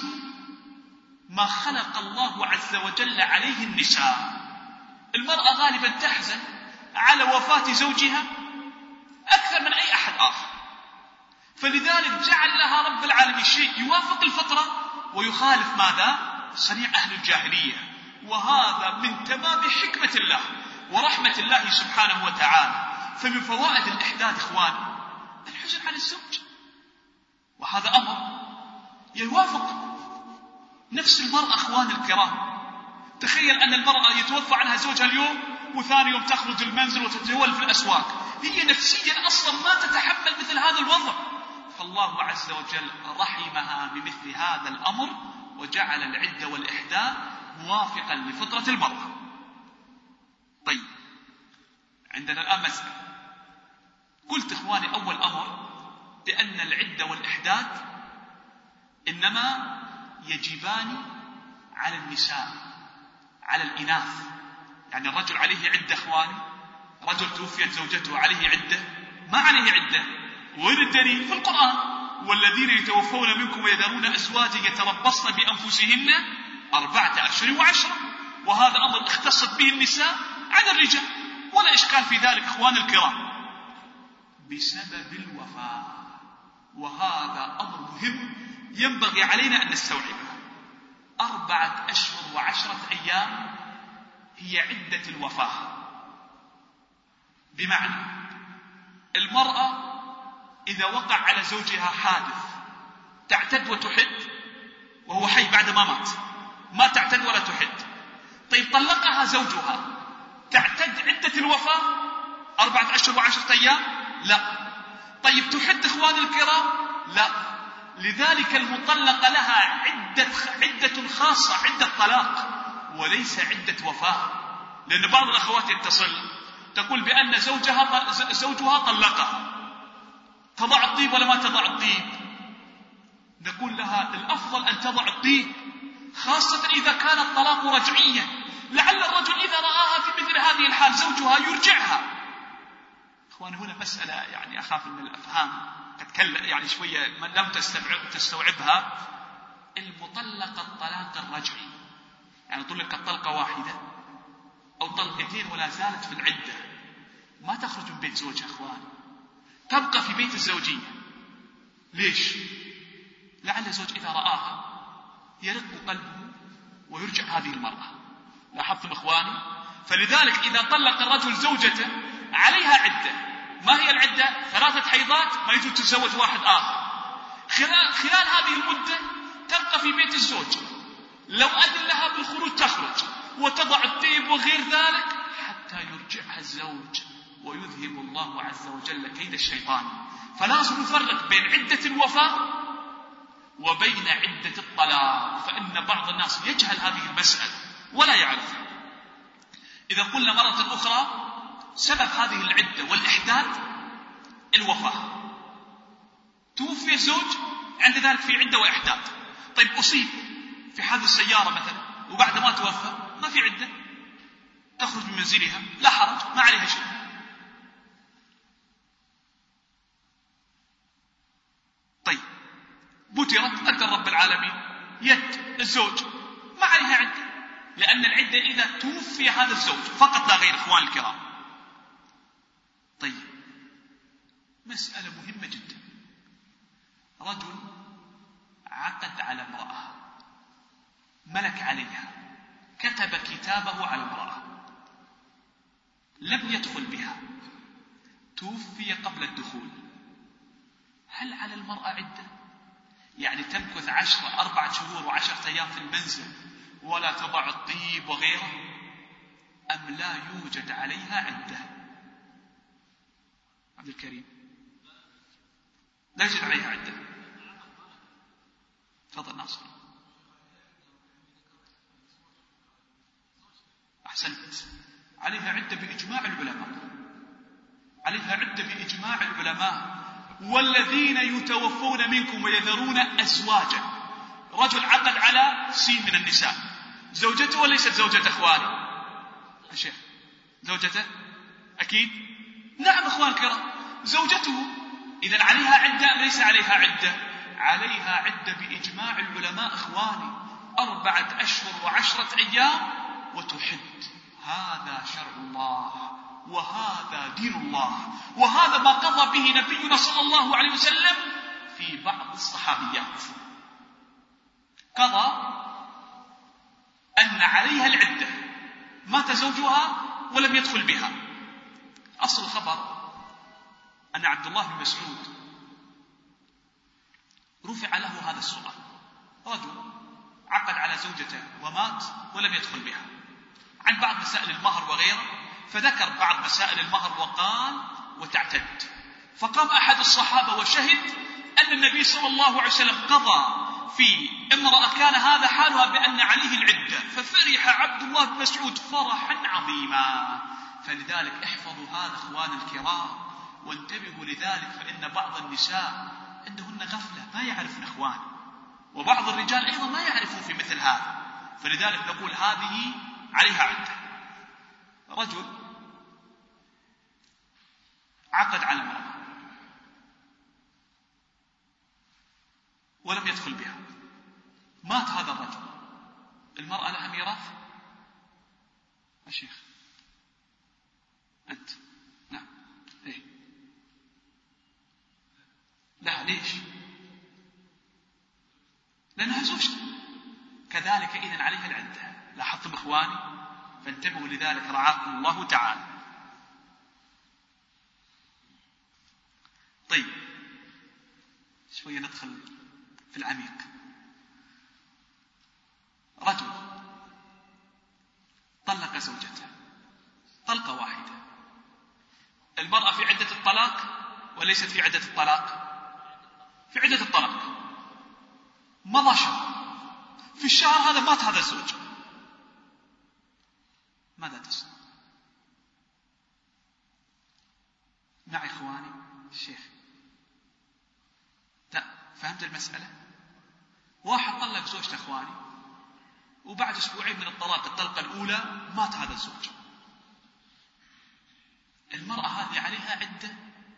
Speaker 2: ما خلق الله عز وجل عليه النساء. المرأة غالبا تحزن على وفاة زوجها أكثر من أي أحد آخر، فلذلك جعل لها رب العالمين شيء يوافق الفطرة ويخالف ماذا؟ صنيع أهل الجاهلية. وهذا من تمام حكمة الله ورحمة الله سبحانه وتعالى. فمن فوائد الإحداد إخوان الحزن على الزوج، وهذا أمر يوافق نفس المرأة أخوان الكرام. تخيل أن المرأة يتوفى عنها زوجها اليوم وثاني يوم تخرج المنزل وتتجول في الأسواق، هي نفسيا أصلا ما تتحمل مثل هذا الوضع. فالله عز وجل رحمها بمثل هذا الأمر وجعل العدة والإحداد موافقا لفطرة المرأة. طيب عندنا الآن مسألة. قلت إخواني أول أمر بأن العدة والإحداد إنما يجبان على النساء، على الإناث. يعني الرجل عليه عدة إخواني، رجل توفيت زوجته عليه عدة؟ ما عليه عدة. وين الدليل؟ في القرآن: والذين يتوفون منكم ويذرون أزواجا يتربصن بأنفسهن أربعة أشهر وعشرة. وهذا أمر اختصت به النساء عن الرجال، ولا إشكال في ذلك إخوان الكرام، بسبب الوفاة. وهذا أمر مهم ينبغي علينا أن نستوعبه. أربعة أشهر وعشرة أيام هي عدة الوفاة. بمعنى المرأة إذا وقع على زوجها حادث تعتد وتحد وهو حي بعد ما مات، ما تعتد ولا تحد. طيب طلقها زوجها، تعتد عدة الوفاة أربعة أشهر وعشرة أيام؟ لا. طيب تحد إخواني الكرام؟ لا. لذلك المطلقة لها عدة عدة خاصة، عدة طلاق، وليس عدة وفاة. لأن بعض الأخوات يتصل تقول بأن زوجها زوجها طلقها، تضع الطيب ولا ما تضع الطيب؟ نقول لها الأفضل أن تضع الطيب، خاصة إذا كان الطلاق رجعيا. لعل الرجل إذا رآها في مثل هذه الحال زوجها يرجعها. إخواني هنا مسألة يعني أخاف من الأفهام أتكلم يعني شوية لم تستوعب تستوعبها. المطلقة الطلاق الرجعي يعني طلقت طلقة واحدة أو طلقتين ولا زالت في العدة، ما تخرج من بيت زوجها إخوان، تبقى في بيت الزوجية. ليش؟ لعل الزوج إذا رآها يرق قلبه ويرجع هذه المرأة. لاحظتم إخواني؟ فلذلك إذا طلق الرجل زوجته عليها عدة، ما هي العدة؟ ثلاثة حيضات ما يجوز تتزوج واحد آخر. خلال, خلال هذه المدة تبقى في بيت الزوج، لو أذن لها بالخروج تخرج وتضع الطيب وغير ذلك حتى يرجعها الزوج ويذهب الله عز وجل كيد الشيطان. فلازم نفرق بين عدة الوفاة وبين عدة الطلاق، فإن بعض الناس يجهل هذه المسألة ولا يعرف. إذا قلنا مرة أخرى سبب هذه العدة والإحداد الوفاة، توفي الزوج عند ذلك في عدة وإحداد. طيب أصيب في حادث السيارة مثلا وبعد ما توفى ما في عدة، تخرج من منزلها لا حرج، ما عليها شيء. طيب بترت قدر رب العالمين يد الزوج ما عليها عدة، لأن العدة إذا توفي هذا الزوج فقط لا غير. إخوان الكرام، طيب مسألة مهمة جدا. رجل عقد على امرأة، ملك عليها، كتب كتابه على امرأة، لم يدخل بها، توفي قبل الدخول، هل على المرأة عدة؟ يعني تمكث عشرة أربعة شهور وعشرة أيام في المنزل ولا تضع الطيب وغيره، أم لا يوجد عليها عدة؟ عبد الكريم، لا يوجد عليها عدة. تفضل ناصر. أحسنت، عليها عدة بإجماع العلماء، عليها عدة بإجماع العلماء. والذين يتوفون منكم ويذرون أزواجا، رجل عقد على سين من النساء، زوجته وليست زوجة أخواني الشيخ؟ زوجته أكيد، نعم أخوان الكرام زوجته. إذن عليها عدة أم ليس عليها عدة؟ عليها عدة بإجماع العلماء إخواني، أربعة أشهر وعشرة أيام وتحد. هذا شرع الله وهذا دين الله، وهذا ما قضى به نبينا صلى الله عليه وسلم في بعض الصحابيات. قضى أن عليها العدة، مات زوجها ولم يدخل بها. أصل الخبر أن عبد الله بن مسعود رفع له هذا السؤال، رجل عقد على زوجته ومات ولم يدخل بها، عن بعض مسائل المهر وغيره، فذكر بعض مسائل المهر وقال وتعتد. فقام أحد الصحابة وشهد أن النبي صلى الله عليه وسلم قضى في امرأة كان هذا حالها بأن عليه العدة، ففرح عبد الله بن مسعود فرحا عظيما. فلذلك احفظوا هذا إخوان الكرام وانتبهوا لذلك، فإن بعض النساء عندهن غفلة ما يعرفن إخوان، وبعض الرجال أيضا ما يعرفون في مثل هذا. فلذلك نقول هذه عليها عدة. رجل عقد على امرأة ولم يدخل بها، مات هذا الرجل، المرأة لها ميراث؟ الشيخ أنت نعم إيه؟ لا، ليش؟ لأنها زوجته. كذلك إذن عليها العدة. لاحظتم إخواني؟ فانتبهوا لذلك رعاكم الله تعالى. طيب شوية ندخل في العميق. رجل طلق زوجته طلقة واحدة، المرأة في عدة الطلاق وليست في عدة الطلاق؟ في عدة الطلاق. مضى شهر، في الشهر هذا مات هذا الزوج، ماذا تصنع؟ مع إخواني الشيخ لا فهمت المسألة؟ واحد طلق زوجته إخواني، وبعد أسبوعين من الطلاق الطلقة الأولى مات هذا الزوج، المرأة هذه عليها عدة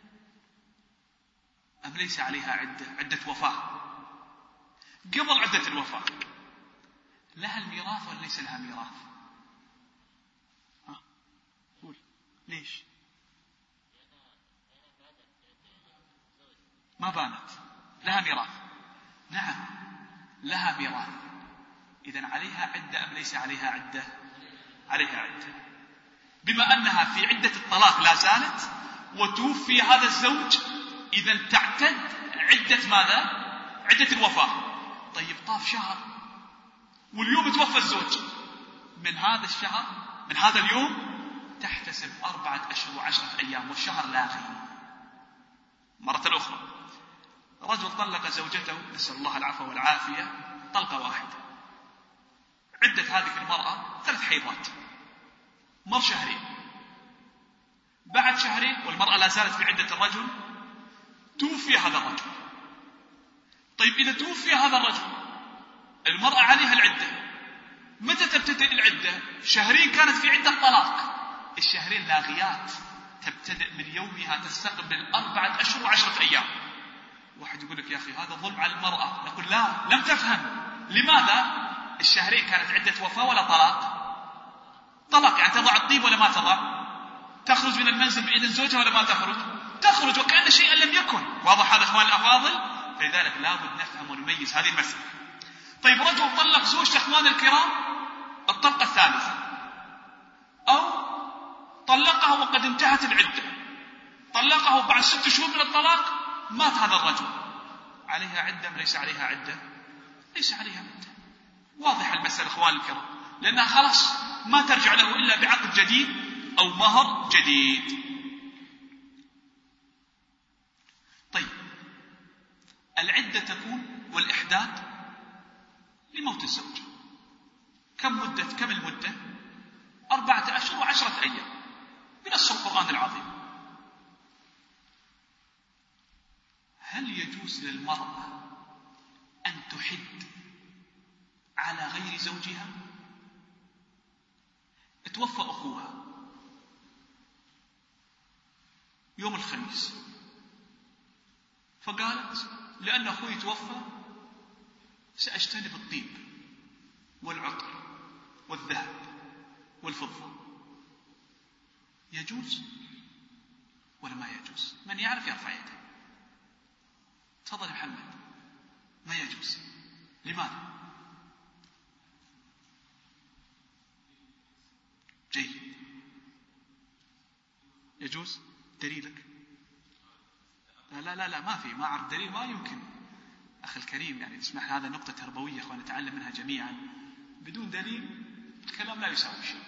Speaker 2: أم ليس عليها عدة؟ عدة وفاة. قبل عدة الوفاة لها الميراث ولا ليس لها ميراث؟ ها قول ليش؟ ما بانت، لها ميراث. نعم لها ميراث. إذن عليها عدة أم ليس عليها عدة؟ عليها عدة، بما أنها في عدة الطلاق لا زالت، وتوفي هذا الزوج، إذا تعتد عدة ماذا؟ عدة الوفاة. طيب طاف شهر واليوم توفى الزوج، من هذا الشهر من هذا اليوم تحتسب أربعة أشهر وعشرة أيام، والشهر لاغي. مرة أخرى، رجل طلق زوجته، نسأل الله العفو والعافية، طلقة واحدة، عدة هذه المرأة ثلاث حيضات، مر شهرين، بعد شهرين والمرأة لا زالت في عدة الرجل، توفي هذا الرجل. طيب إذا توفي هذا الرجل، المرأة عليها العدة، متى تبتدئ العدة؟ شهرين كانت في عدة طلاق، الشهرين لاغيات، تبتدئ من يومها تستقبل أربعة أشهر وعشرة أيام. واحد يقول لك يا أخي هذا ظلم على المرأة، نقول لا، لم تفهم. لماذا؟ الشهرين كانت عدة وفاة ولا طلاق؟ طلاق، يعني تضع الطيب ولا ما تضع؟ تخرج من المنزل بإذن زوجها ولا ما تخرج؟ تخرج، وكأن شيئا لم يكن. واضح هذا اخوان الأفاضل؟ فلذلك لابد نفهم ونميز هذه المسألة. طيب رجل طلق زوجته اخوان الكرام الطلقة الثالثة، أو طلقها وقد انتهت العدة، طلقه بعد ست شهور من الطلاق، مات هذا الرجل، عليها عدة أم ليس عليها عدة؟ ليس عليها عدة. واضح المسألة اخوان الكرام، لأنها خلاص ما ترجع له إلا بعقد جديد أو مهر جديد. طيب العدة تكون والإحداد لموت الزوج. كم مدة كم المدة؟ أربعة أشهر وعشرة أيام بنص القرآن العظيم. هل يجوز للمرأة أن تحد على غير زوجها؟ توفى أخوها يوم الخميس، فقالت لأن أخوي توفى سأجتنب الطيب والعطر والذهب والفضة. يجوز ولا ما يجوز؟ من يعرف يرفع يده. تفضل محمد. ما يجوز. لماذا؟ جيد. يجوز. دليلك؟ لا لا لا لا ما في، ما أعرف دليل، ما يمكن. أخي الكريم يعني اسمح، هذا نقطة تربوية أخوان نتعلم منها جميعا. بدون دليل الكلام لا يساوي شيء.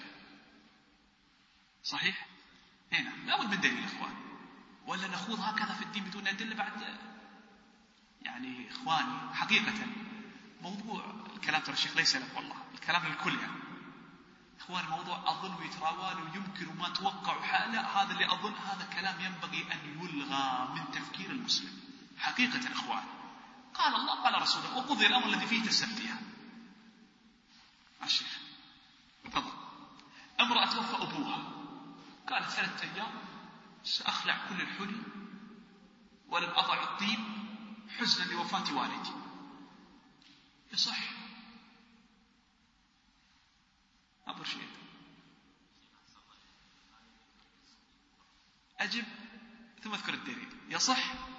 Speaker 2: صحيح؟ هنا لا بد من دليل إخوان، ولا نخوض هكذا في الدين بدون أدلة بعد. يعني إخواني حقيقة موضوع الكلام ترى الشيخ ليس لك والله، الكلام للكل يعني. إخوان موضوع أظن يتراوال ويمكن ما توقع حال، لا هذا اللي أظن هذا كلام ينبغي أن يلغى من تفكير المسلم حقيقة إخوان. قال الله قال رسوله وقضي الأمر الذي فيه تستفتيها. الشيخ تفضل. امرأة توفى أبوها، قالت ثلاثة أيام سأخلع كل الحلي ولن أضع الطيب حزنا لوفاة والدي. يصح؟ أبو رشيد أجب ثم اذكر الدليل. يصح؟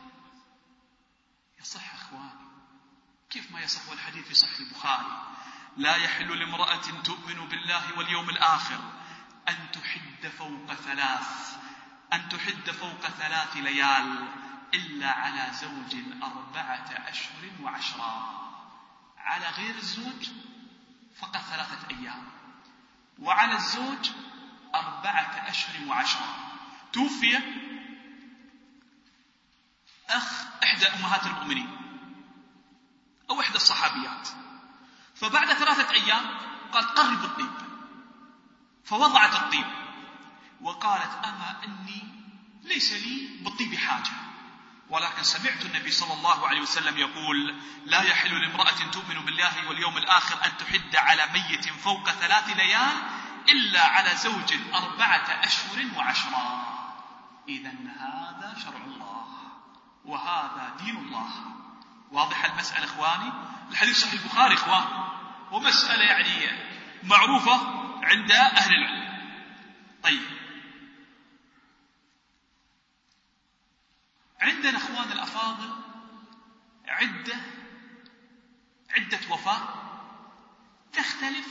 Speaker 2: يصح أخواني. كيف ما يصح والحديث في صحيح البخاري؟ لا يحل لامرأة تؤمن بالله واليوم الآخر أن تحد فوق ثلاث أن تحد فوق ثلاث ليال إلا على زوج أربعة أشهر وعشرة. على غير الزوج فقط ثلاثة أيام، وعلى الزوج أربعة أشهر وعشرة. توفي أخ إحدى أمهات المؤمنين أو إحدى الصحابيات، فبعد ثلاثة أيام قالت قرب الطيب، فوضعت الطيب وقالت أما أني ليس لي بالطيب حاجة، ولكن سمعت النبي صلى الله عليه وسلم يقول لا يحل لامرأة تؤمن بالله واليوم الآخر أن تحد على ميت فوق ثلاث ليال إلا على زوج أربعة أشهر وعشرة. إذن هذا شرع الله وهذا دين الله. واضح المسألة إخواني؟ الحديث صحيح البخاري إخوان، ومسألة يعني معروفة عند أهل العلم. طيب عندنا إخوان الأفاضل عدة عدة وفاة تختلف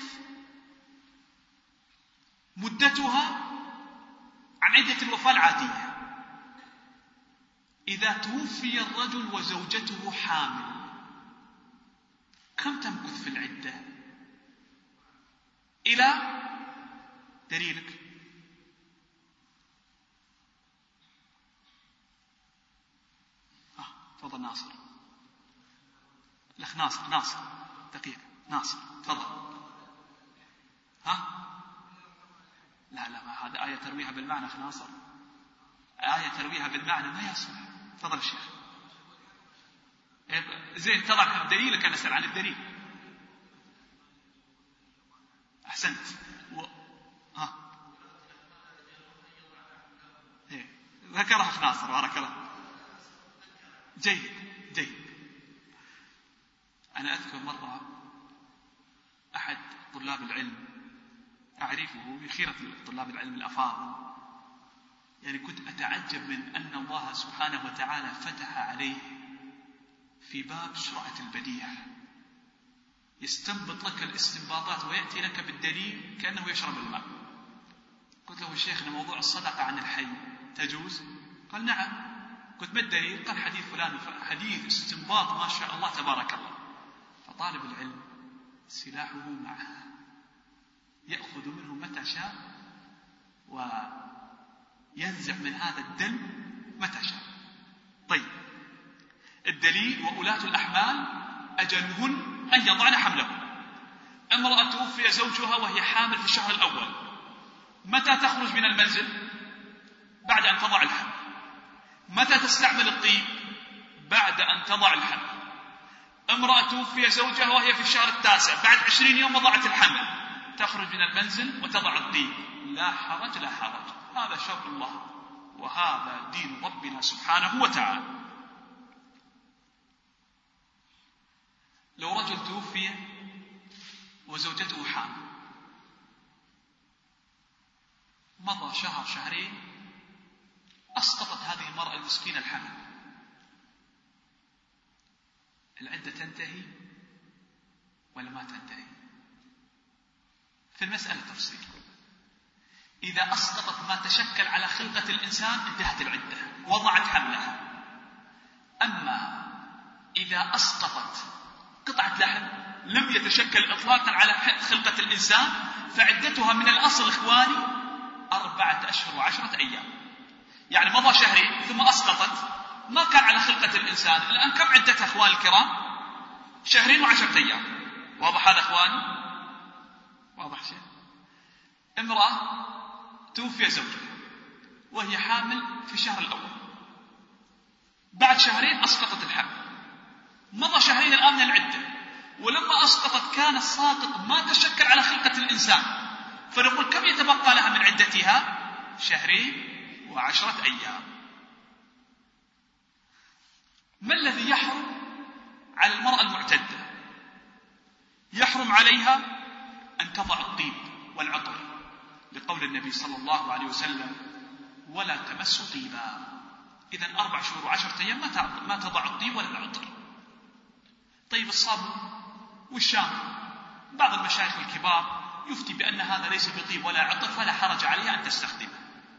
Speaker 2: مدتها عن عدة الوفاة العادية. إذا توفي الرجل وزوجته حامل كم تمكث في العدة؟ إلى دليلك. آه تفضل ناصر. الأخ ناصر ناصر دقيقة ناصر تفضل. ها لا لا ما هذا آية ترويها بالمعنى أخ ناصر، آية ترويها بالمعنى ما يصلح. تفضل الشيخ. زين تضع دليلك، أنا أسأل عن الدليل. أحسنت. و... ها إيه. ذكرها أخ ناصر بارك الله. جيد جيد. أنا أذكر مرة أحد طلاب العلم أعرفه من خيرة طلاب العلم الأفاضل، يعني كنت أتعجب من أن الله سبحانه وتعالى فتح عليه في باب سرعة البديع، يستنبط لك الاستنباطات ويأتي لك بالدليل كأنه يشرب الماء. قلت له شيخنا موضوع الصدقة عن الحي تجوز؟ قال نعم. قلت ما الدليل؟ قال حديث فلان حديث استنباط ما شاء الله تبارك الله. فطالب العلم سلاحه معه، يأخذ منه متى شاء وينزع من هذا الدم متى شاء. طيب الدليل وأولاة الأحمال أجلهن أن يضعن حملهن. امرأة توفي زوجها وهي حامل في الشهر الأول، متى تخرج من المنزل؟ بعد أن تضع الحمل. متى تستعمل الطيب؟ بعد أن تضع الحمل. امرأة توفي زوجها وهي في الشهر التاسع، بعد عشرين يوم وضعت الحمل، تخرج من المنزل وتضع الطيب. لا حرج لا حرج، هذا شرع الله وهذا دين ربنا سبحانه وتعالى. لو رجل توفي وزوجته حامل، مضى شهر شهرين، أسقطت هذه المرأة المسكينة الحمل، العدة تنتهي ولا ما تنتهي؟ في المسألة تفصيل. إذا أسقطت ما تشكل على خلقة الإنسان انتهت العدة، وضعت حملها. أما إذا أسقطت قطعة لحم لم يتشكل إطلاقا على خلقة الإنسان فعدتها من الأصل إخواني أربعة أشهر وعشرة أيام. يعني مضى شهرين ثم أسقطت، ما كان على خلقة الإنسان. الآن كم عدتها إخواني الكرام؟ شهرين وعشرة أيام. واضح هذا إخواني؟ واضح شيء؟ امرأة توفي زوجها وهي حامل في الشهر الأول، بعد شهرين أسقطت الحمل، مضى شهرين الآن من العدة، ولما أسقطت كان الساقط ما تشكل على خلقة الإنسان، فنقول كم يتبقى لها من عدتها؟ شهرين وعشرة أيام. ما الذي يحرم على المرأة المعتدة؟ يحرم عليها أن تضع الطيب والعطر، لقول النبي صلى الله عليه وسلم ولا تمس طيبا. إذن أربع شهور وعشرة أيام ما تضع الطيب ولا العطر. طيب الصابون والشامبو، بعض المشايخ الكبار يفتي بأن هذا ليس بطيب ولا عطر فلا حرج عليها أن تستخدمه،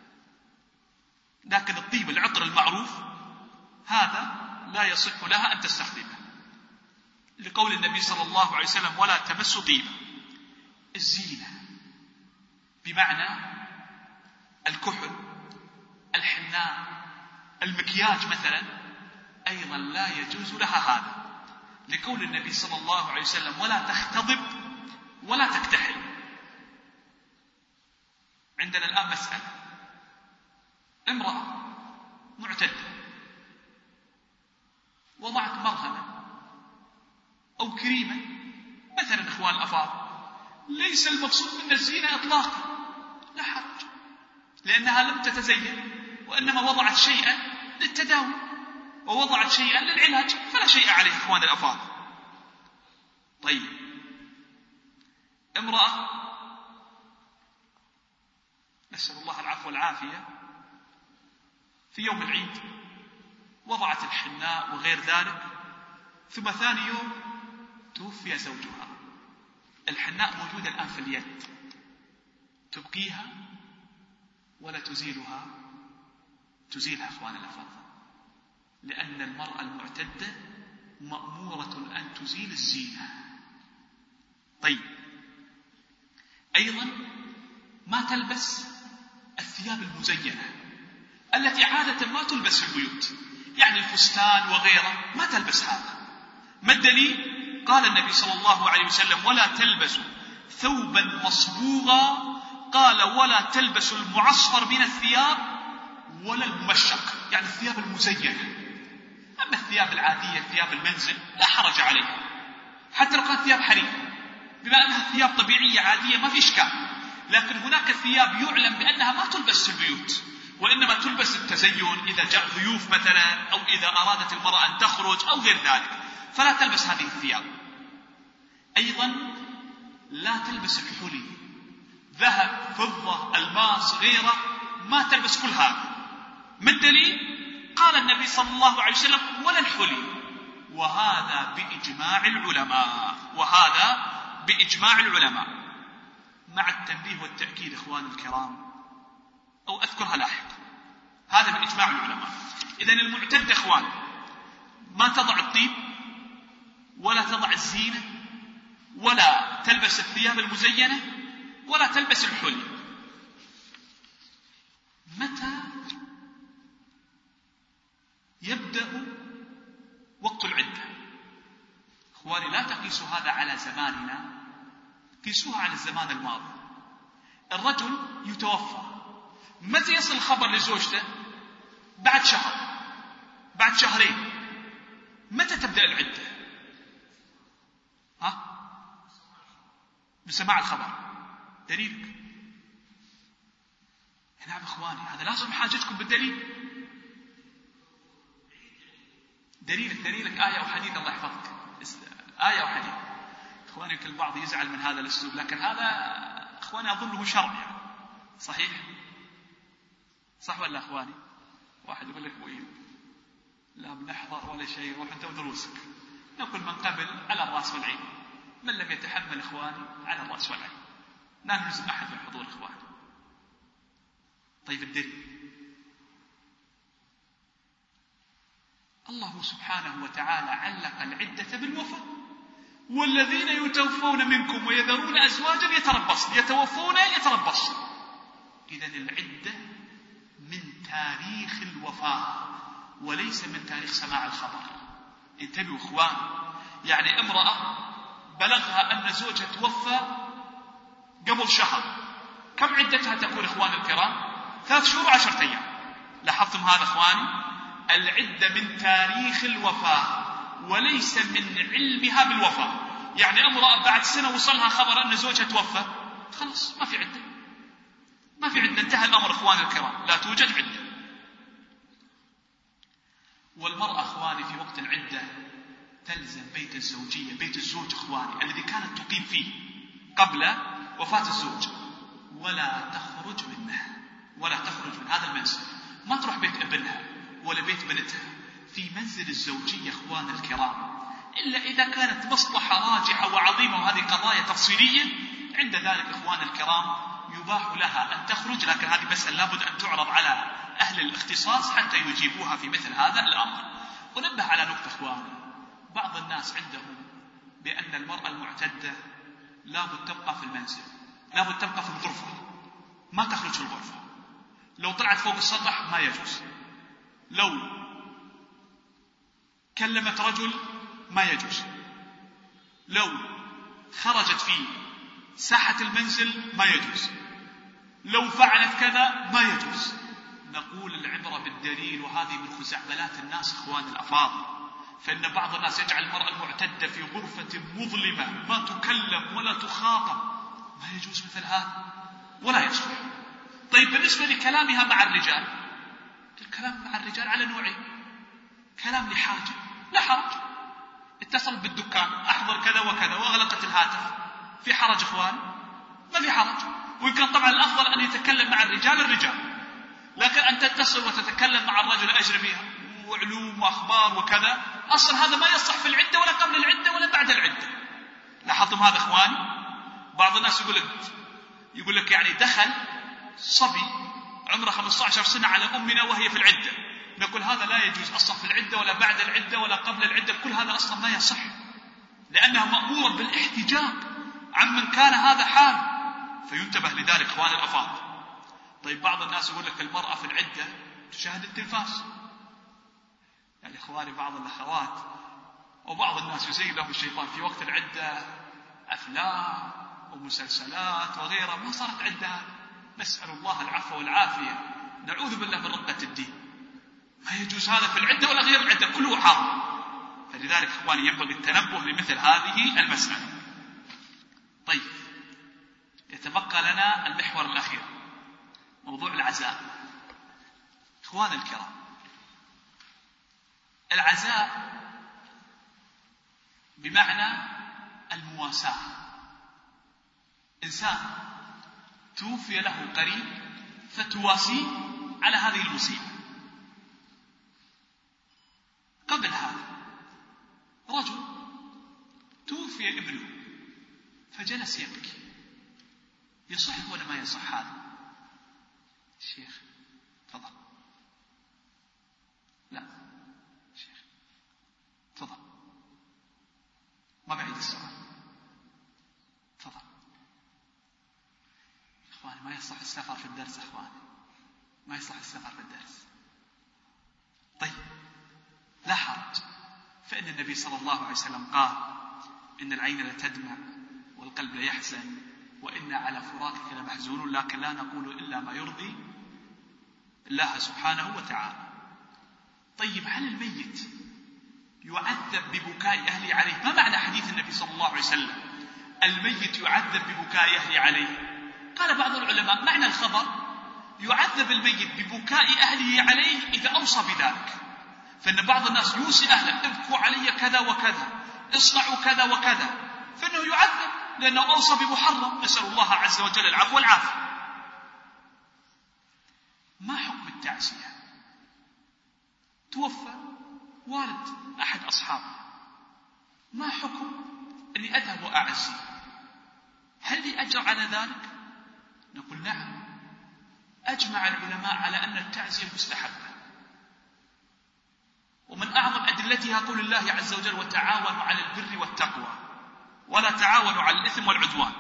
Speaker 2: لكن الطيب العطر المعروف هذا لا يصح لها أن تستخدمه، لقول النبي صلى الله عليه وسلم ولا تمس طيبا. الزينة بمعنى الكحل، الحناء، المكياج مثلا، أيضا لا يجوز لها هذا، لقول النبي صلى الله عليه وسلم ولا تختضب ولا تكتحل. عندنا الآن مسألة، امرأة معتدة وضعت مرهمة أو كريما مثلا إخوان الأفاضل، ليس المقصود من الزينة إطلاقا، لا حرج، لأنها لم تتزين وإنما وضعت شيئا للتداوي ووضعت شيئا للعلاج، فلا شيء عليه إخوان الأفاضل. طيب امرأة نسأل الله العفو والعافية في يوم العيد وضعت الحناء وغير ذلك، ثم ثاني يوم توفي زوجها. الحناء موجودة الآن في اليد، تبقيها ولا تزيلها؟ تزيلها إخوان الأفاضل. لأن المرأة المعتدة مأمورة أن تزيل الزينة. طيب، أيضا ما تلبس الثياب المزينة التي عادة ما تلبس في البيوت، يعني الفستان وغيره ما تلبس هذا. ما الدليل؟ قال النبي صلى الله عليه وسلم: ولا تلبسوا ثوبا مصبوغا، قال: ولا تلبسوا المعصفر من الثياب ولا الممشق، يعني الثياب المزينة. أما الثياب العادية ثياب المنزل لا حرج عليها، حتى لو كانت ثياب حرير، بما أنها ثياب طبيعية عادية ما في إشكال. لكن هناك ثياب يعلم بأنها ما تلبس في البيوت، وإنما تلبس التزين إذا جاء ضيوف مثلا، أو إذا أرادت المرأة أن تخرج أو غير ذلك، فلا تلبس هذه الثياب. أيضا لا تلبس الحلي، ذهب، فضة، الماس، غيره، ما تلبس كل هذا. ما الدليل؟ قال النبي صلى الله عليه وسلم: ولا الحلي. وهذا بإجماع العلماء، وهذا بإجماع العلماء، مع التنبيه والتأكيد إخواني الكرام، أو أذكرها لاحقا، هذا بإجماع العلماء. إذن المعتدة إخوان ما تضع الطيب ولا تضع الزينة ولا تلبس الثياب المزينة ولا تلبس الحلي. متى يبدأ وقت العدة؟ إخواني لا تقيسوا هذا على زماننا، قيسوها على الزمان الماضي. الرجل يتوفى، متى يصل الخبر لزوجته؟ بعد شهر، بعد شهرين. متى تبدأ العدة؟ ها؟ بسماع الخبر. دليلك؟ نعم إخواني، هذا لازم حاجتكم بالدليل. دليلك دليلك آية وحديث، الله يحفظك، آية وحديث. إخواني كل بعض يزعل من هذا الأسلوب، لكن هذا إخواني أظنه شرع يعني. صحيح؟ صح ولا إخواني؟ واحد يقول لك وين لا بنحضر ولا شيء، روح أنت ودروسك. نقول من قبل على الرأس والعين، من لم يتحمل إخواني على الرأس والعين، لا نلزم أحد بالحضور إخواني. طيب الدليل؟ الله سبحانه وتعالى علق العدة بالوفاة: والذين يتوفون منكم ويذرون أزواجا يتربصن، يتوفون يتربصن. إذن العدة من تاريخ الوفاة وليس من تاريخ سماع الخبر. انتبهوا إخوان، يعني امرأة بلغها أن زوجها توفى قبل شهر، كم عدتها تكون إخوان الكرام؟ ثلاث شهور وعشرة أيام. لاحظتم هذا إخواني؟ العدة من تاريخ الوفاة وليس من علمها بالوفاة. يعني امرأة بعد سنة وصلها خبر أن زوجها توفى، خلاص ما في عدة، ما في عدة، انتهى الأمر إخوان الكرام، لا توجد عدة. والمرأة إخواني في وقت العدة تلزم بيت الزوجية، بيت الزوج إخواني الذي كانت تقيم فيه قبل وفاة الزوج، ولا تخرج منه، ولا تخرج من هذا المنزل. ما تروح بيت ابنها ولا بيت بنتها، في منزل الزوجية إخوان الكرام، إلا إذا كانت مصلحة راجحة وعظيمة، وهذه قضايا تفصيلية. عند ذلك إخوان الكرام يباح لها أن تخرج، لكن هذه مسألة لابد أن تعرض على أهل الاختصاص حتى يجيبوها في مثل هذا الأمر. ونبه على نقطة إخواني، بعض الناس عندهم بأن المرأة المعتدة لابد تبقى في المنزل، لابد تبقى في الغرفة، ما تخرج في الغرفة. لو طلعت فوق السطح ما يجوز، لو كلمت رجل ما يجوز، لو خرجت في ساحة المنزل ما يجوز، لو فعلت كذا ما يجوز. نقول العبرة بالدليل، وهذه من خزعبلات الناس إخوان الأفاضل. فإن بعض الناس يجعل المرأة المعتدة في غرفة مظلمة ما تكلم ولا تخاطب، ما يجوز مثل هذا ولا يصلح. طيب بالنسبة لكلامها مع الرجال، الكلام مع الرجال على نوعين: كلام لحاجة لا حرج، اتصل بالدكان أحضر كذا وكذا وأغلقت الهاتف، في حرج إخوان؟ ما في حرج. ويمكن طبعا الأفضل أن يتكلم مع الرجال الرجال، لكن أن تتصل وتتكلم مع الرجل أجنبي وعلوم وأخبار وكذا، أصلا هذا ما يصح في العدة ولا قبل العدة ولا بعد العدة. لاحظتم هذا إخواني؟ بعض الناس يقول لك يقول لك يعني دخل صبي عمره خمسة عشر سنة على أمنا وهي في العدة، نقول هذا لا يجوز أصلا في العدة ولا بعد العدة ولا قبل العدة، كل هذا أصلا ما يصح، لأنها مأمورة بالاحتجاب عمن كان هذا حال، فينتبه لذلك إخواني الأفاضل. طيب بعض الناس يقول لك المرأة في العدة تشاهد التلفاز، يعني إخواني بعض الأخوات وبعض الناس يزين لهم الشيطان في وقت العدة أفلام ومسلسلات وغيرها، ما صارت عدة، نسأل الله العفو والعافية، نعوذ بالله من رقة الدين. ما يجوز هذا في العدة ولا غير العدة، كله حرام. فلذلك إخواني ينبغي التنبه لمثل هذه المسألة. طيب يتبقى لنا المحور الأخير، موضوع العزاء. إخواني الكرام، العزاء بمعنى المواساة. إنسان توفي له قريب فتواسيه على هذه المصيبة. قبل هذا رجل توفي ابنه فجلس يبكي، يصح ولا ما يصح هذا؟ الشيخ تفضل. لا شيخ تفضل، ما بعيد السؤال، تفضل. إخواني ما يصح السفر في الدرس، إخواني ما يصح السفر في الدرس. طيب لا حرج، فإن النبي صلى الله عليه وسلم قال إن العين لتدمع والقلب ليحزن وإنا على فراقك لمحزونون، لكن لا نقول إلا ما يرضي الله سبحانه وتعالى. طيب هل الميت يعذب ببكاء أهله عليه؟ ما معنى حديث النبي صلى الله عليه وسلم الميت يعذب ببكاء أهله عليه؟ قال بعض العلماء معنى الخبر يعذب الميت ببكاء أهله عليه إذا أوصى بذلك، فإن بعض الناس يوصي أهله ابكوا علي كذا وكذا، اصنعوا كذا وكذا، فإنه يعذب لأنه أوصى بمحرم، نسأل الله عز وجل العفو والعافية. ما حكم التعزية؟ توفى والد أحد أصحابه، ما حكم أني أذهب وأعزي؟ هل لي أجر على ذلك؟ نقول نعم، أجمع العلماء على أن التعزية مستحبة، ومن أعظم أدلتها قول الله عز وجل وتعاونوا على البر والتقوى ولا تعاونوا على الإثم والعدوان.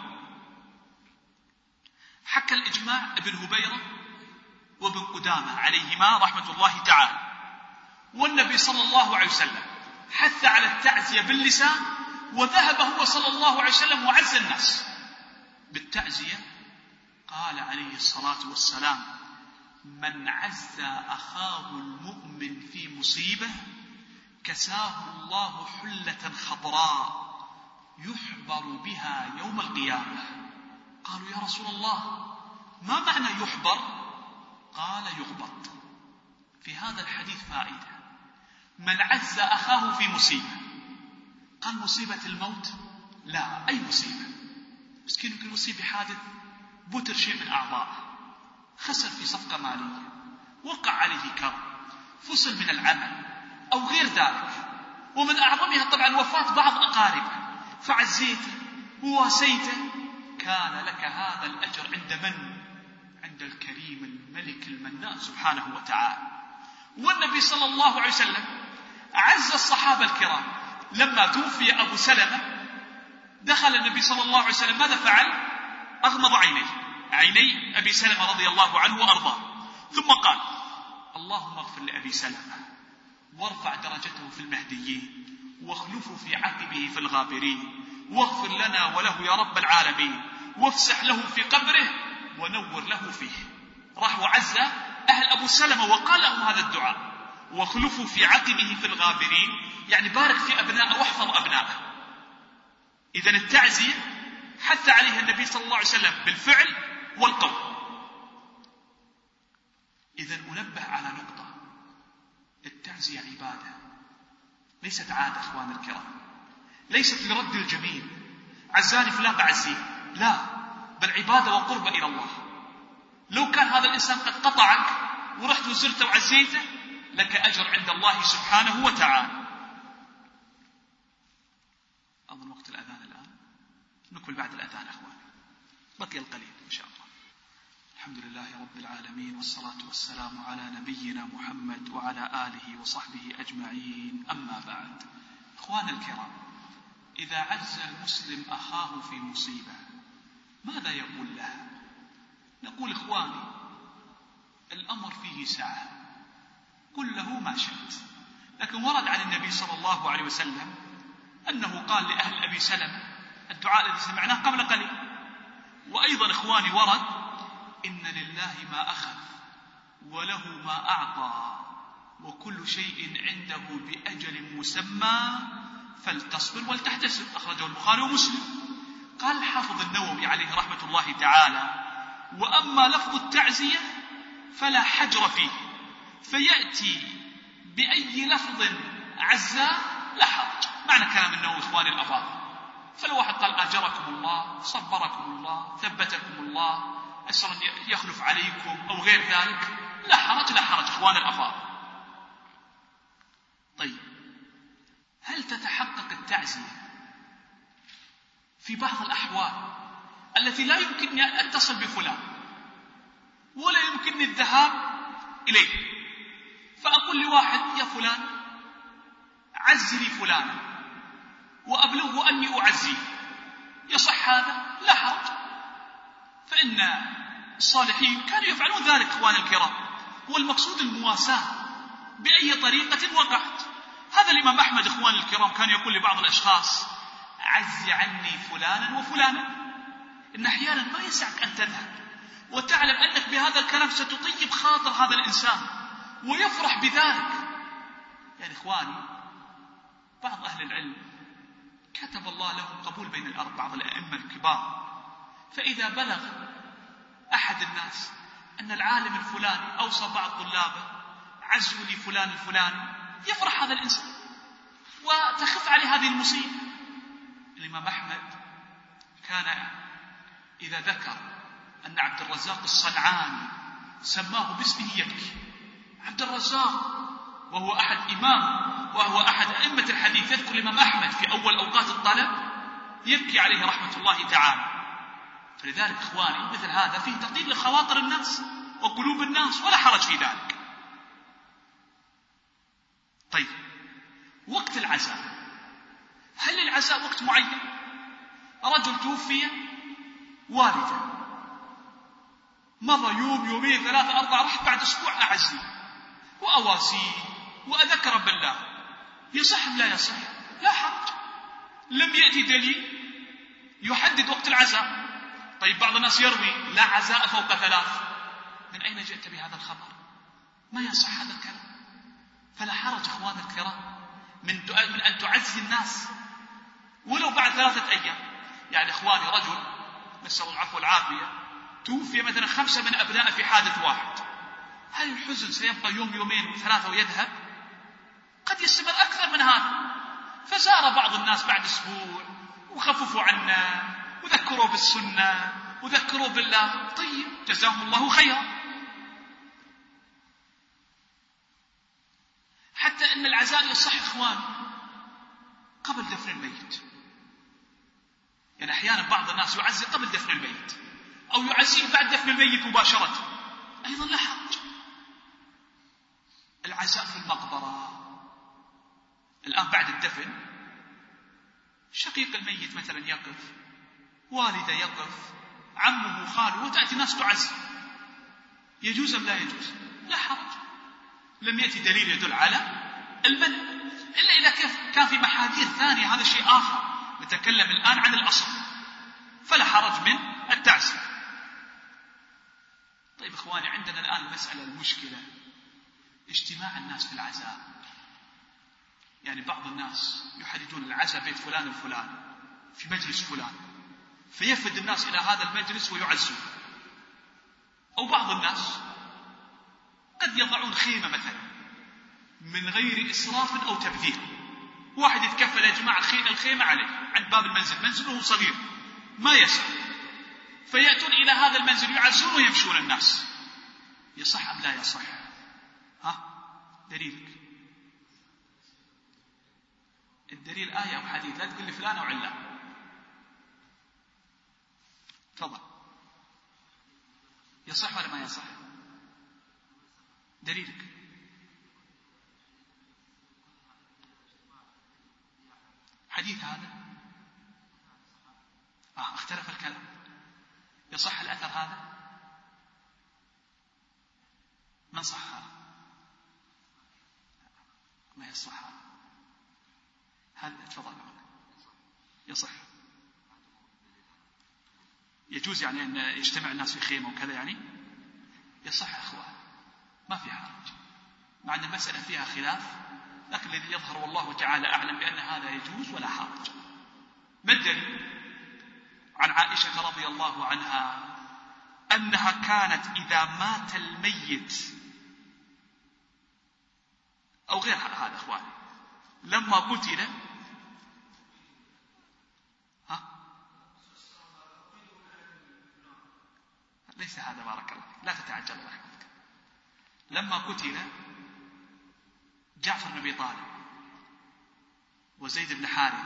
Speaker 2: حكى الإجماع ابن هبيرة وابن قدامة عليهما رحمة الله تعالى، والنبي صلى الله عليه وسلم حث على التعزية باللسان، وذهب هو صلى الله عليه وسلم وعز الناس بالتعزية. قال عليه الصلاة والسلام من عزى أخاه المؤمن في مصيبة كساه الله حلة خضراء يحبر بها يوم القيامة. قالوا يا رسول الله ما معنى يحبر؟ قال يغبط. في هذا الحديث فائدة، من عز أخاه في مصيبة، قال مصيبة الموت؟ لا، أي مصيبة، مسكين يمكن يصيب بحادث، بتر شيء من أعضائه، خسر في صفقة مالية، وقع عليه كرب، فصل من العمل أو غير ذلك، ومن أعظمها طبعا وفاة بعض أقاربه، فعزيته وواسيته، كان لك هذا الأجر عند من؟ عند الكريم الملك المنان سبحانه وتعالى. والنبي صلى الله عليه وسلم عز الصحابة الكرام. لما توفي أبو سلمة دخل النبي صلى الله عليه وسلم، ماذا فعل؟ أغمض عينيه، عيني أبي سلمة رضي الله عنه وأرضاه، ثم قال اللهم اغفر لأبي سلمة وارفع درجته في المهديين واخلفه في عقبه في الغابرين واغفر لنا وله يا رب العالمين وافسح له في قبره ونور له فيه. راح وعز أهل أبو سلمة وقال لهم هذا الدعاء، واخلفه في عقبه في الغابرين، يعني بارك في أبنائه واحفظ أبنائه. إذن التعزية حث عليها النبي صلى الله عليه وسلم بالفعل والقول. إذن أنبه على نقطة، التعزية عبادة ليست عادة أخوان الكرام، ليست لرد الجميل، عزاني فلان بعزيه، لا، بل عبادة وقرب إلى الله. لو كان هذا الإنسان قد قطعك ورحت وزرته وعزيته لك أجر عند الله سبحانه وتعالى. أظن وقت الأذان الآن، نكمل بعد الأذان أخوان، بقي القليل إن شاء الله. الحمد لله رب العالمين، والصلاة والسلام على نبينا محمد وعلى آله وصحبه أجمعين، أما بعد. إخوان الكرام، إذا عز المسلم أخاه في مصيبة ماذا يقول له؟ نقول إخواني الأمر فيه سعة، قل له ما شئت. لكن ورد عن النبي صلى الله عليه وسلم أنه قال لأهل أبي سلمة الدعاء الذي سمعناه قبل قليل. وأيضا إخواني ورد إن لله ما أخذ وله ما أعطى وكل شيء عنده بأجل مسمى فلتصبر ولتحتسب، أخرجه البخاري ومسلم. قال الحافظ النووي عليه رحمة الله تعالى: وأما لفظ التعزية فلا حجر فيه، فيأتي بأي لفظ عزاء لا حرج. معنى كلام النووي إخواني الأفاضل، فلو واحد قال أجركم الله، صبركم الله، ثبتكم الله، أسأل أن يخلف عليكم أو غير ذلك، لا حرج لا حرج إخواني الأفاضل. طيب، هل تتحقق التعزية في بعض الأحوال التي لا يمكنني أن أتصل بفلان ولا يمكنني الذهاب إليه، فأقول لواحد يا فلان عزني فلانا وأبلغه أني أعزيه، يصح هذا؟ لا حرج، فإن الصالحين كانوا يفعلون ذلك إخواني الكرام. والمقصود المواساة بأي طريقة وقعت. هذا الإمام أحمد إخواني الكرام كان يقول لبعض الأشخاص: عز عني فلانا وفلانا. إن أحيانا ما يسعك أن تذهب وتعلم أنك بهذا الكلام ستطيب خاطر هذا الإنسان ويفرح بذلك. يعني إخواني بعض أهل العلم كتب الله لهم قبول بين الأرض، بعض الأئمة الكبار، فإذا بلغ أحد الناس أن العالم الفلاني أوصى بعض طلابه عزوا لي فلان الفلاني، يفرح هذا الإنسان وتخف عليه هذه المصيبة. الإمام أحمد كان إذا ذكر أن عبد الرزاق الصنعاني سماه باسمه يبكي. عبد الرزاق وهو أحد إمام وهو أحد أئمة الحديث، يذكر الإمام أحمد في أول أوقات الطلب يبكي عليه رحمة الله تعالى. فلذلك إخواني مثل هذا فيه تطيب لخواطر الناس وقلوب الناس ولا حرج في ذلك. طيب، وقت العزاء، هل للعزاء وقت معين؟ رجل توفي والده، مضى يوم يومين ثلاثة أربعة، رحت بعد أسبوع أعزي وأواسيه وأذكر بالله، يصح لا يصح؟ لا حرج، لم يأتي دليل يحدد وقت العزاء. طيب، بعض الناس يروي لا عزاء فوق ثلاث، من أين جئت بهذا الخبر؟ ما يصح هذا الكلام. فلا حرج إخوان الكرام من من أن تعزي الناس ولو بعد ثلاثة أيام. يعني إخواني رجل نسأل الله العفو والعافية توفي مثلا خمسة من أبناء في حادث واحد، هل الحزن سيبقى يوم يومين وثلاثة ويذهب؟ قد يستمر أكثر من هذا. فزار بعض الناس بعد أسبوع وخففوا عنا وذكروا بالسنة وذكروا بالله، طيب جزاهم الله خيرا. حتى أن العزاء يصح إخوان قبل دفن الميت. يعني أحيانا بعض الناس يعزي قبل دفن الميت أو يعزيه بعد دفن الميت مباشرة، أيضا لا حرج. العزاء في المقبرة الآن بعد الدفن، شقيق الميت مثلا يقف، والده يقف، عمه، خاله، وتأتي ناس تعزي، يجوز أم لا يجوز؟ لا حرج، لم يأتي دليل يدل على المنع، إلا إذا كان في محاذير ثانية، هذا شيء آخر. نتكلم الآن عن الأصل، فلا حرج من التعزية. طيب إخواني، عندنا الآن المسألة المشكلة اجتماع الناس في العزاء. يعني بعض الناس يحددون العزاء بيت فلان الفلان في مجلس فلان، فيفد الناس إلى هذا المجلس ويعزون. أو بعض الناس قد يضعون خيمة مثلا من غير إسراف أو تبذير، واحد يتكفل يا جماعة الخيمة عليه عند باب المنزل، منزله صغير ما يسع، فيأتون إلى هذا المنزل يعزون ويمشون الناس، يصح أم لا يصح؟ ها دليلك؟ الدليل آية أو حديث، لا تقول لي فلان أو علان. تفضل. يصح ولا ما يصح؟ دليلك. حديث هذا آه اختلف الكلام. يصح الأثر هذا؟ من صح هذا؟ ما يصح هذا. هل تفضل يصح؟ يجوز يعني أن يجتمع الناس في خيمة وكذا يعني؟ يصح أخوان، ما في حرج، مع أن المسألة فيها خلاف، لكن الذي يظهر والله تعالى أعلم بأن هذا يجوز ولا حرج. ما الدليل؟ عن عائشة رضي الله عنها أنها كانت إذا مات الميت أو غير هذا أخواني لما قتل ها ليس هذا بارك الله لا تتعجل الله يحفظك. لما قتل جعفر بن أبي طالب وزيد بن حارثة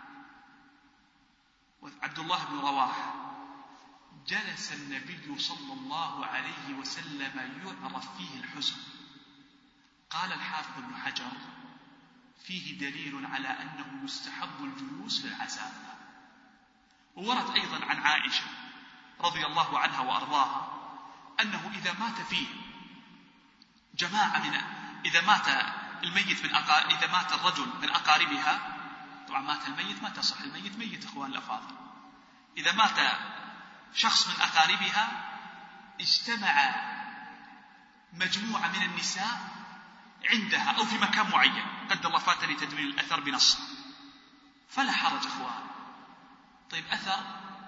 Speaker 2: وعبد الله بن رواحة جلس النبي صلى الله عليه وسلم يعرف فيه الحزن. قال الحافظ ابن حجر فيه دليل على أنه يستحب الجلوس للعزاء. وورد أيضا عن عائشة رضي الله عنها وأرضاها أنه إذا مات فيه جماعة من إذا مات الميت من أقار... إذا مات الرجل من أقاربها، طبعا مات الميت ما تصح الميت ميت أخوان الأفاضل، إذا مات شخص من أقاربها اجتمع مجموعة من النساء عندها أو في مكان معين، قد الله فاتني تدوين الأثر بنص، فلا حرج أخوان. طيب أثر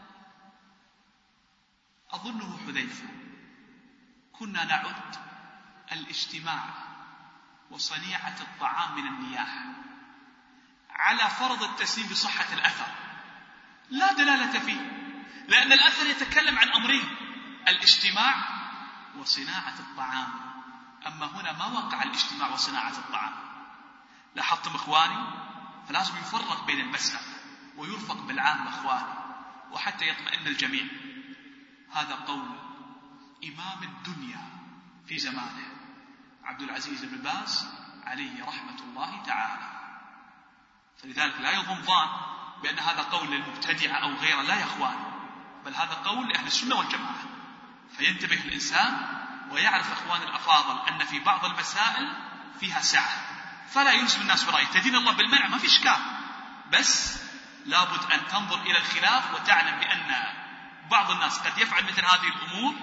Speaker 2: أظنه حذيفة كنا نعد الاجتماع وصنيعة الطعام من النياحة على فرض التسليم بصحة الأثر، لا دلالة فيه، لأن الأثر يتكلم عن أمرين: الاجتماع وصناعة الطعام. أما هنا ما وقع الاجتماع وصناعة الطعام. لاحظتم إخواني؟ فلازم يفرق بين المسألة ويرفق بالعام إخواني وحتى يطمئن الجميع. هذا قول إمام الدنيا في زمانه عبد العزيز بن باز عليه رحمة الله تعالى. فلذلك لا يظن ظان بأن هذا قول للمبتدعة أو غيره، لا يا إخواني، بل هذا قول لأهل السنة والجماعة. فينتبه الإنسان ويعرف أخوان الأفاضل أن في بعض المسائل فيها سعة، فلا يلزم الناس برأيه. تدين الله بالمنع ما في إشكال، بس لابد أن تنظر إلى الخلاف وتعلم بأن بعض الناس قد يفعل مثل هذه الأمور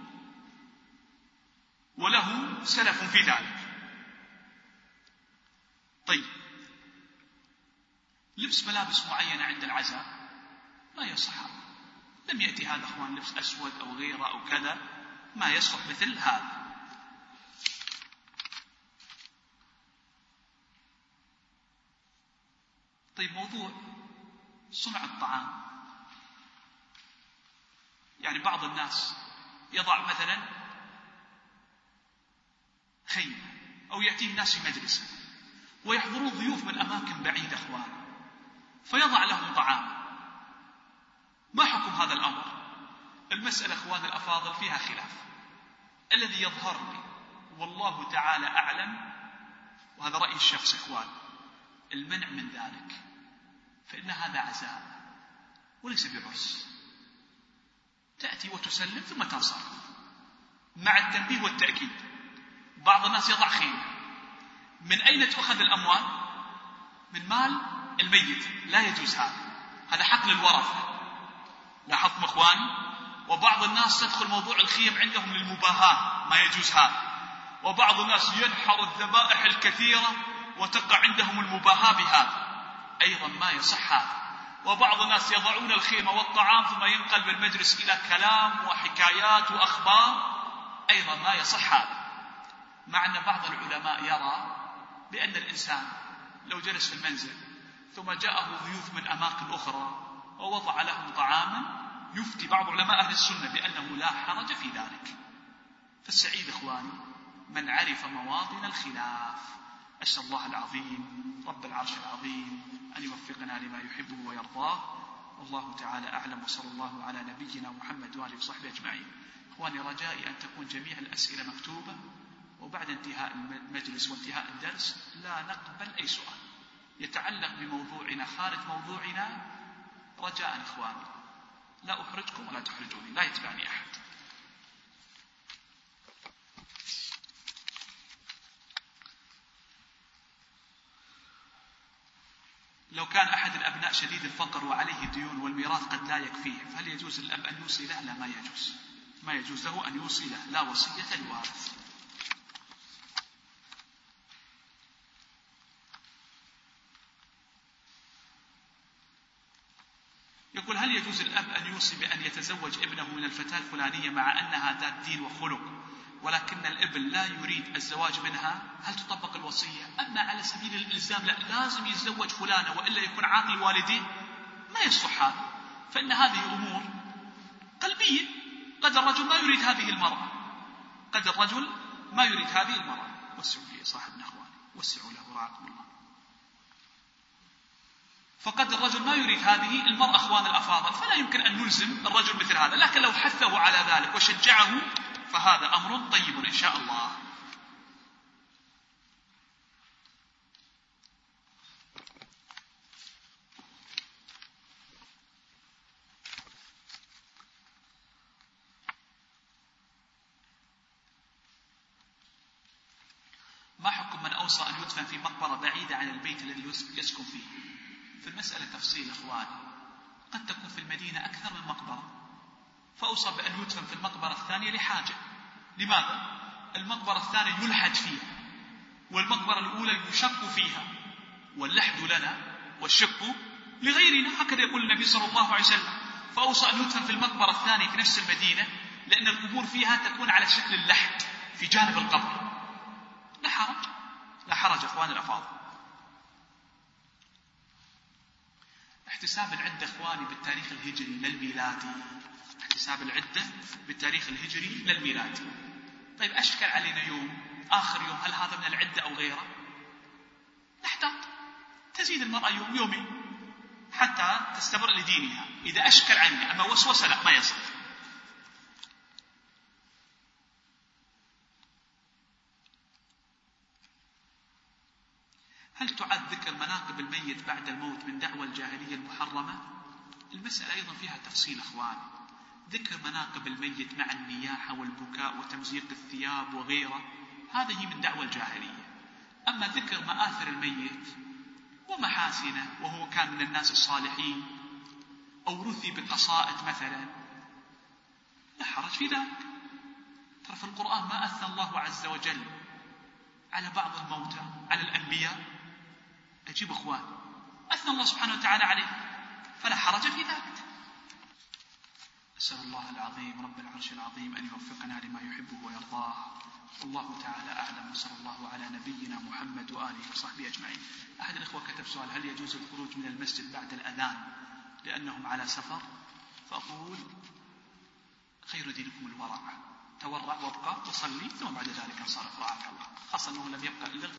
Speaker 2: وله سلف في ذلك. طيب، لبس ملابس معينة عند العزاء ما يصح. لم يأتي هذا أخوان لبس أسود أو غيره أو كذا، ما يصح مثل هذا. طيب، موضوع صنع الطعام، يعني بعض الناس يضع مثلا خيمة أو يأتيه ناس في مجلس ويحضرون ضيوف من أماكن بعيدة أخوان، فيضع لهم طعام. ما حكم هذا الأمر؟ المسألة أخوان الأفاضل فيها خلاف. الذي يظهر لي والله تعالى أعلم، وهذا رأي الشخص إخوان، المنع من ذلك، فإن هذا عزاء وليس بعرس. تأتي وتسلم ثم تنصرف، مع التنبيه والتأكيد. بعض الناس يضع خيمة. من أين تؤخذ الأموال؟ من مال الميت، لا يجوز هذا، هذا حق للورثة. لاحظتم إخواني؟ وبعض الناس تدخل موضوع الخيم عندهم للمباهاة، ما يجوز هذا. وبعض الناس ينحر الذبائح الكثيرة وتقع عندهم المباهاة بهذا، أيضا ما يصح هذا. وبعض الناس يضعون الخيمة والطعام ثم ينقلب المجلس إلى كلام وحكايات وأخبار، أيضا ما يصح هذا. مع أن بعض العلماء يرى بأن الإنسان لو جلس في المنزل ثم جاءه ضيوف من أماكن أخرى ووضع لهم طعاما، يفتي بعض علماء أهل السنة بأنه لا حرج في ذلك. فالسعيد إخواني من عرف مواطن الخلاف. أسأل الله العظيم رب العرش العظيم أن يوفقنا لما يحبه ويرضاه، والله تعالى أعلم، وصلى الله على نبينا محمد وآله وصحبه أجمعين. إخواني رجائي أن تكون جميع الأسئلة مكتوبة، وبعد انتهاء المجلس وانتهاء الدرس لا نقبل أي سؤال يتعلق بموضوعنا خارج موضوعنا، رجاء إخواني لا أحرجكم ولا تحرجوني، لا يتبعني أحد. لو كان أحد الأبناء شديد الفقر وعليه ديون والميراث قد لا يكفيه، فهل يجوز للأب أن يوصي له؟ لا، ما يجوز، ما يجوز له أن يوصي له، لا وصية لوارث. يقول هل يجوز الأب أن يوصي بأن يتزوج ابنه من الفتاة الفلانية مع أنها ذات دين وخلق ولكن الابن لا يريد الزواج منها؟ هل تطبق الوصية؟ أما على سبيل الإلزام لا لازم يتزوج فلانة وإلا يكون عاقل والديه، ما يصح هذا، فإن هذه أمور قلبية. قد الرجل ما يريد هذه المرأة، قد الرجل ما يريد هذه المرأة. وسعوا لي صاحبنا أخواني، وسعوا له رعاكم الله. فقد الرجل ما يريد هذه المرأة أخوان الأفاضل، فلا يمكن أن نلزم الرجل مثل هذا، لكن لو حثه على ذلك وشجعه فهذا أمر طيب إن شاء الله. ما حكم من أوصى أن يدفن في مقبرة بعيدة عن البيت الذي يسكن فيه؟ في المسألة تفصيل أخواني، قد تكون في المدينة أكثر من مقبرة، فأوصى بأن يدفن في المقبرة الثانية لحاجة. لماذا؟ المقبرة الثانية يلحد فيها، والمقبرة الأولى يشق فيها، واللحد لنا والشق لغيرنا، هكذا يقول النبي صلى الله عليه وسلم. فأوصى أن يدفن في المقبرة الثانية في نفس المدينة، لأن القبور فيها تكون على شكل اللحد في جانب القبر. لا حرج، لا حرج أخوان الأفاضل. احتساب العدة أخواني بالتاريخ الهجري للميلادي، احتساب العدة بالتاريخ الهجري للميلادي. طيب أشكل علينا يوم آخر يوم، هل هذا من العدة أو غيره؟ نحتاط، تزيد المرأة يوم يومين حتى تستبر لدينها إذا أشكل علينا، أما وسوسة لا، ما يصح. هل تعد ذكر مناقب الميت بعد الموت من دعوى الجاهلية المحرمة؟ المسألة أيضا فيها تفصيل أخوان. ذكر مناقب الميت مع النياحة والبكاء وتمزيق الثياب وغيره، هذه من دعوى الجاهلية. أما ذكر مآثر الميت ومحاسنه وهو كان من الناس الصالحين أو رثي بالقصائد مثلا، لا حرج في ذلك. ترى في القرآن ما أثنى الله عز وجل على بعض الموتى على الأنبياء، أجيب أخوان، أثنى الله سبحانه وتعالى عليه، فلا حرج في ذلك. أسأل الله العظيم رب العرش العظيم أن يوفقنا لما يحبه ويرضاه، والله تعالى أعلم، وصلى الله على نبينا محمد وآله وصحبه أجمعين. أحد الإخوة كتب سؤال: هل يجوز الخروج من المسجد بعد الأذان لأنهم على سفر؟ فأقول: خير دينكم الورع، تورع وابقى وصلي ثم بعد ذلك انصرف رعاك الله، خاصة أنه لم يبقى إلا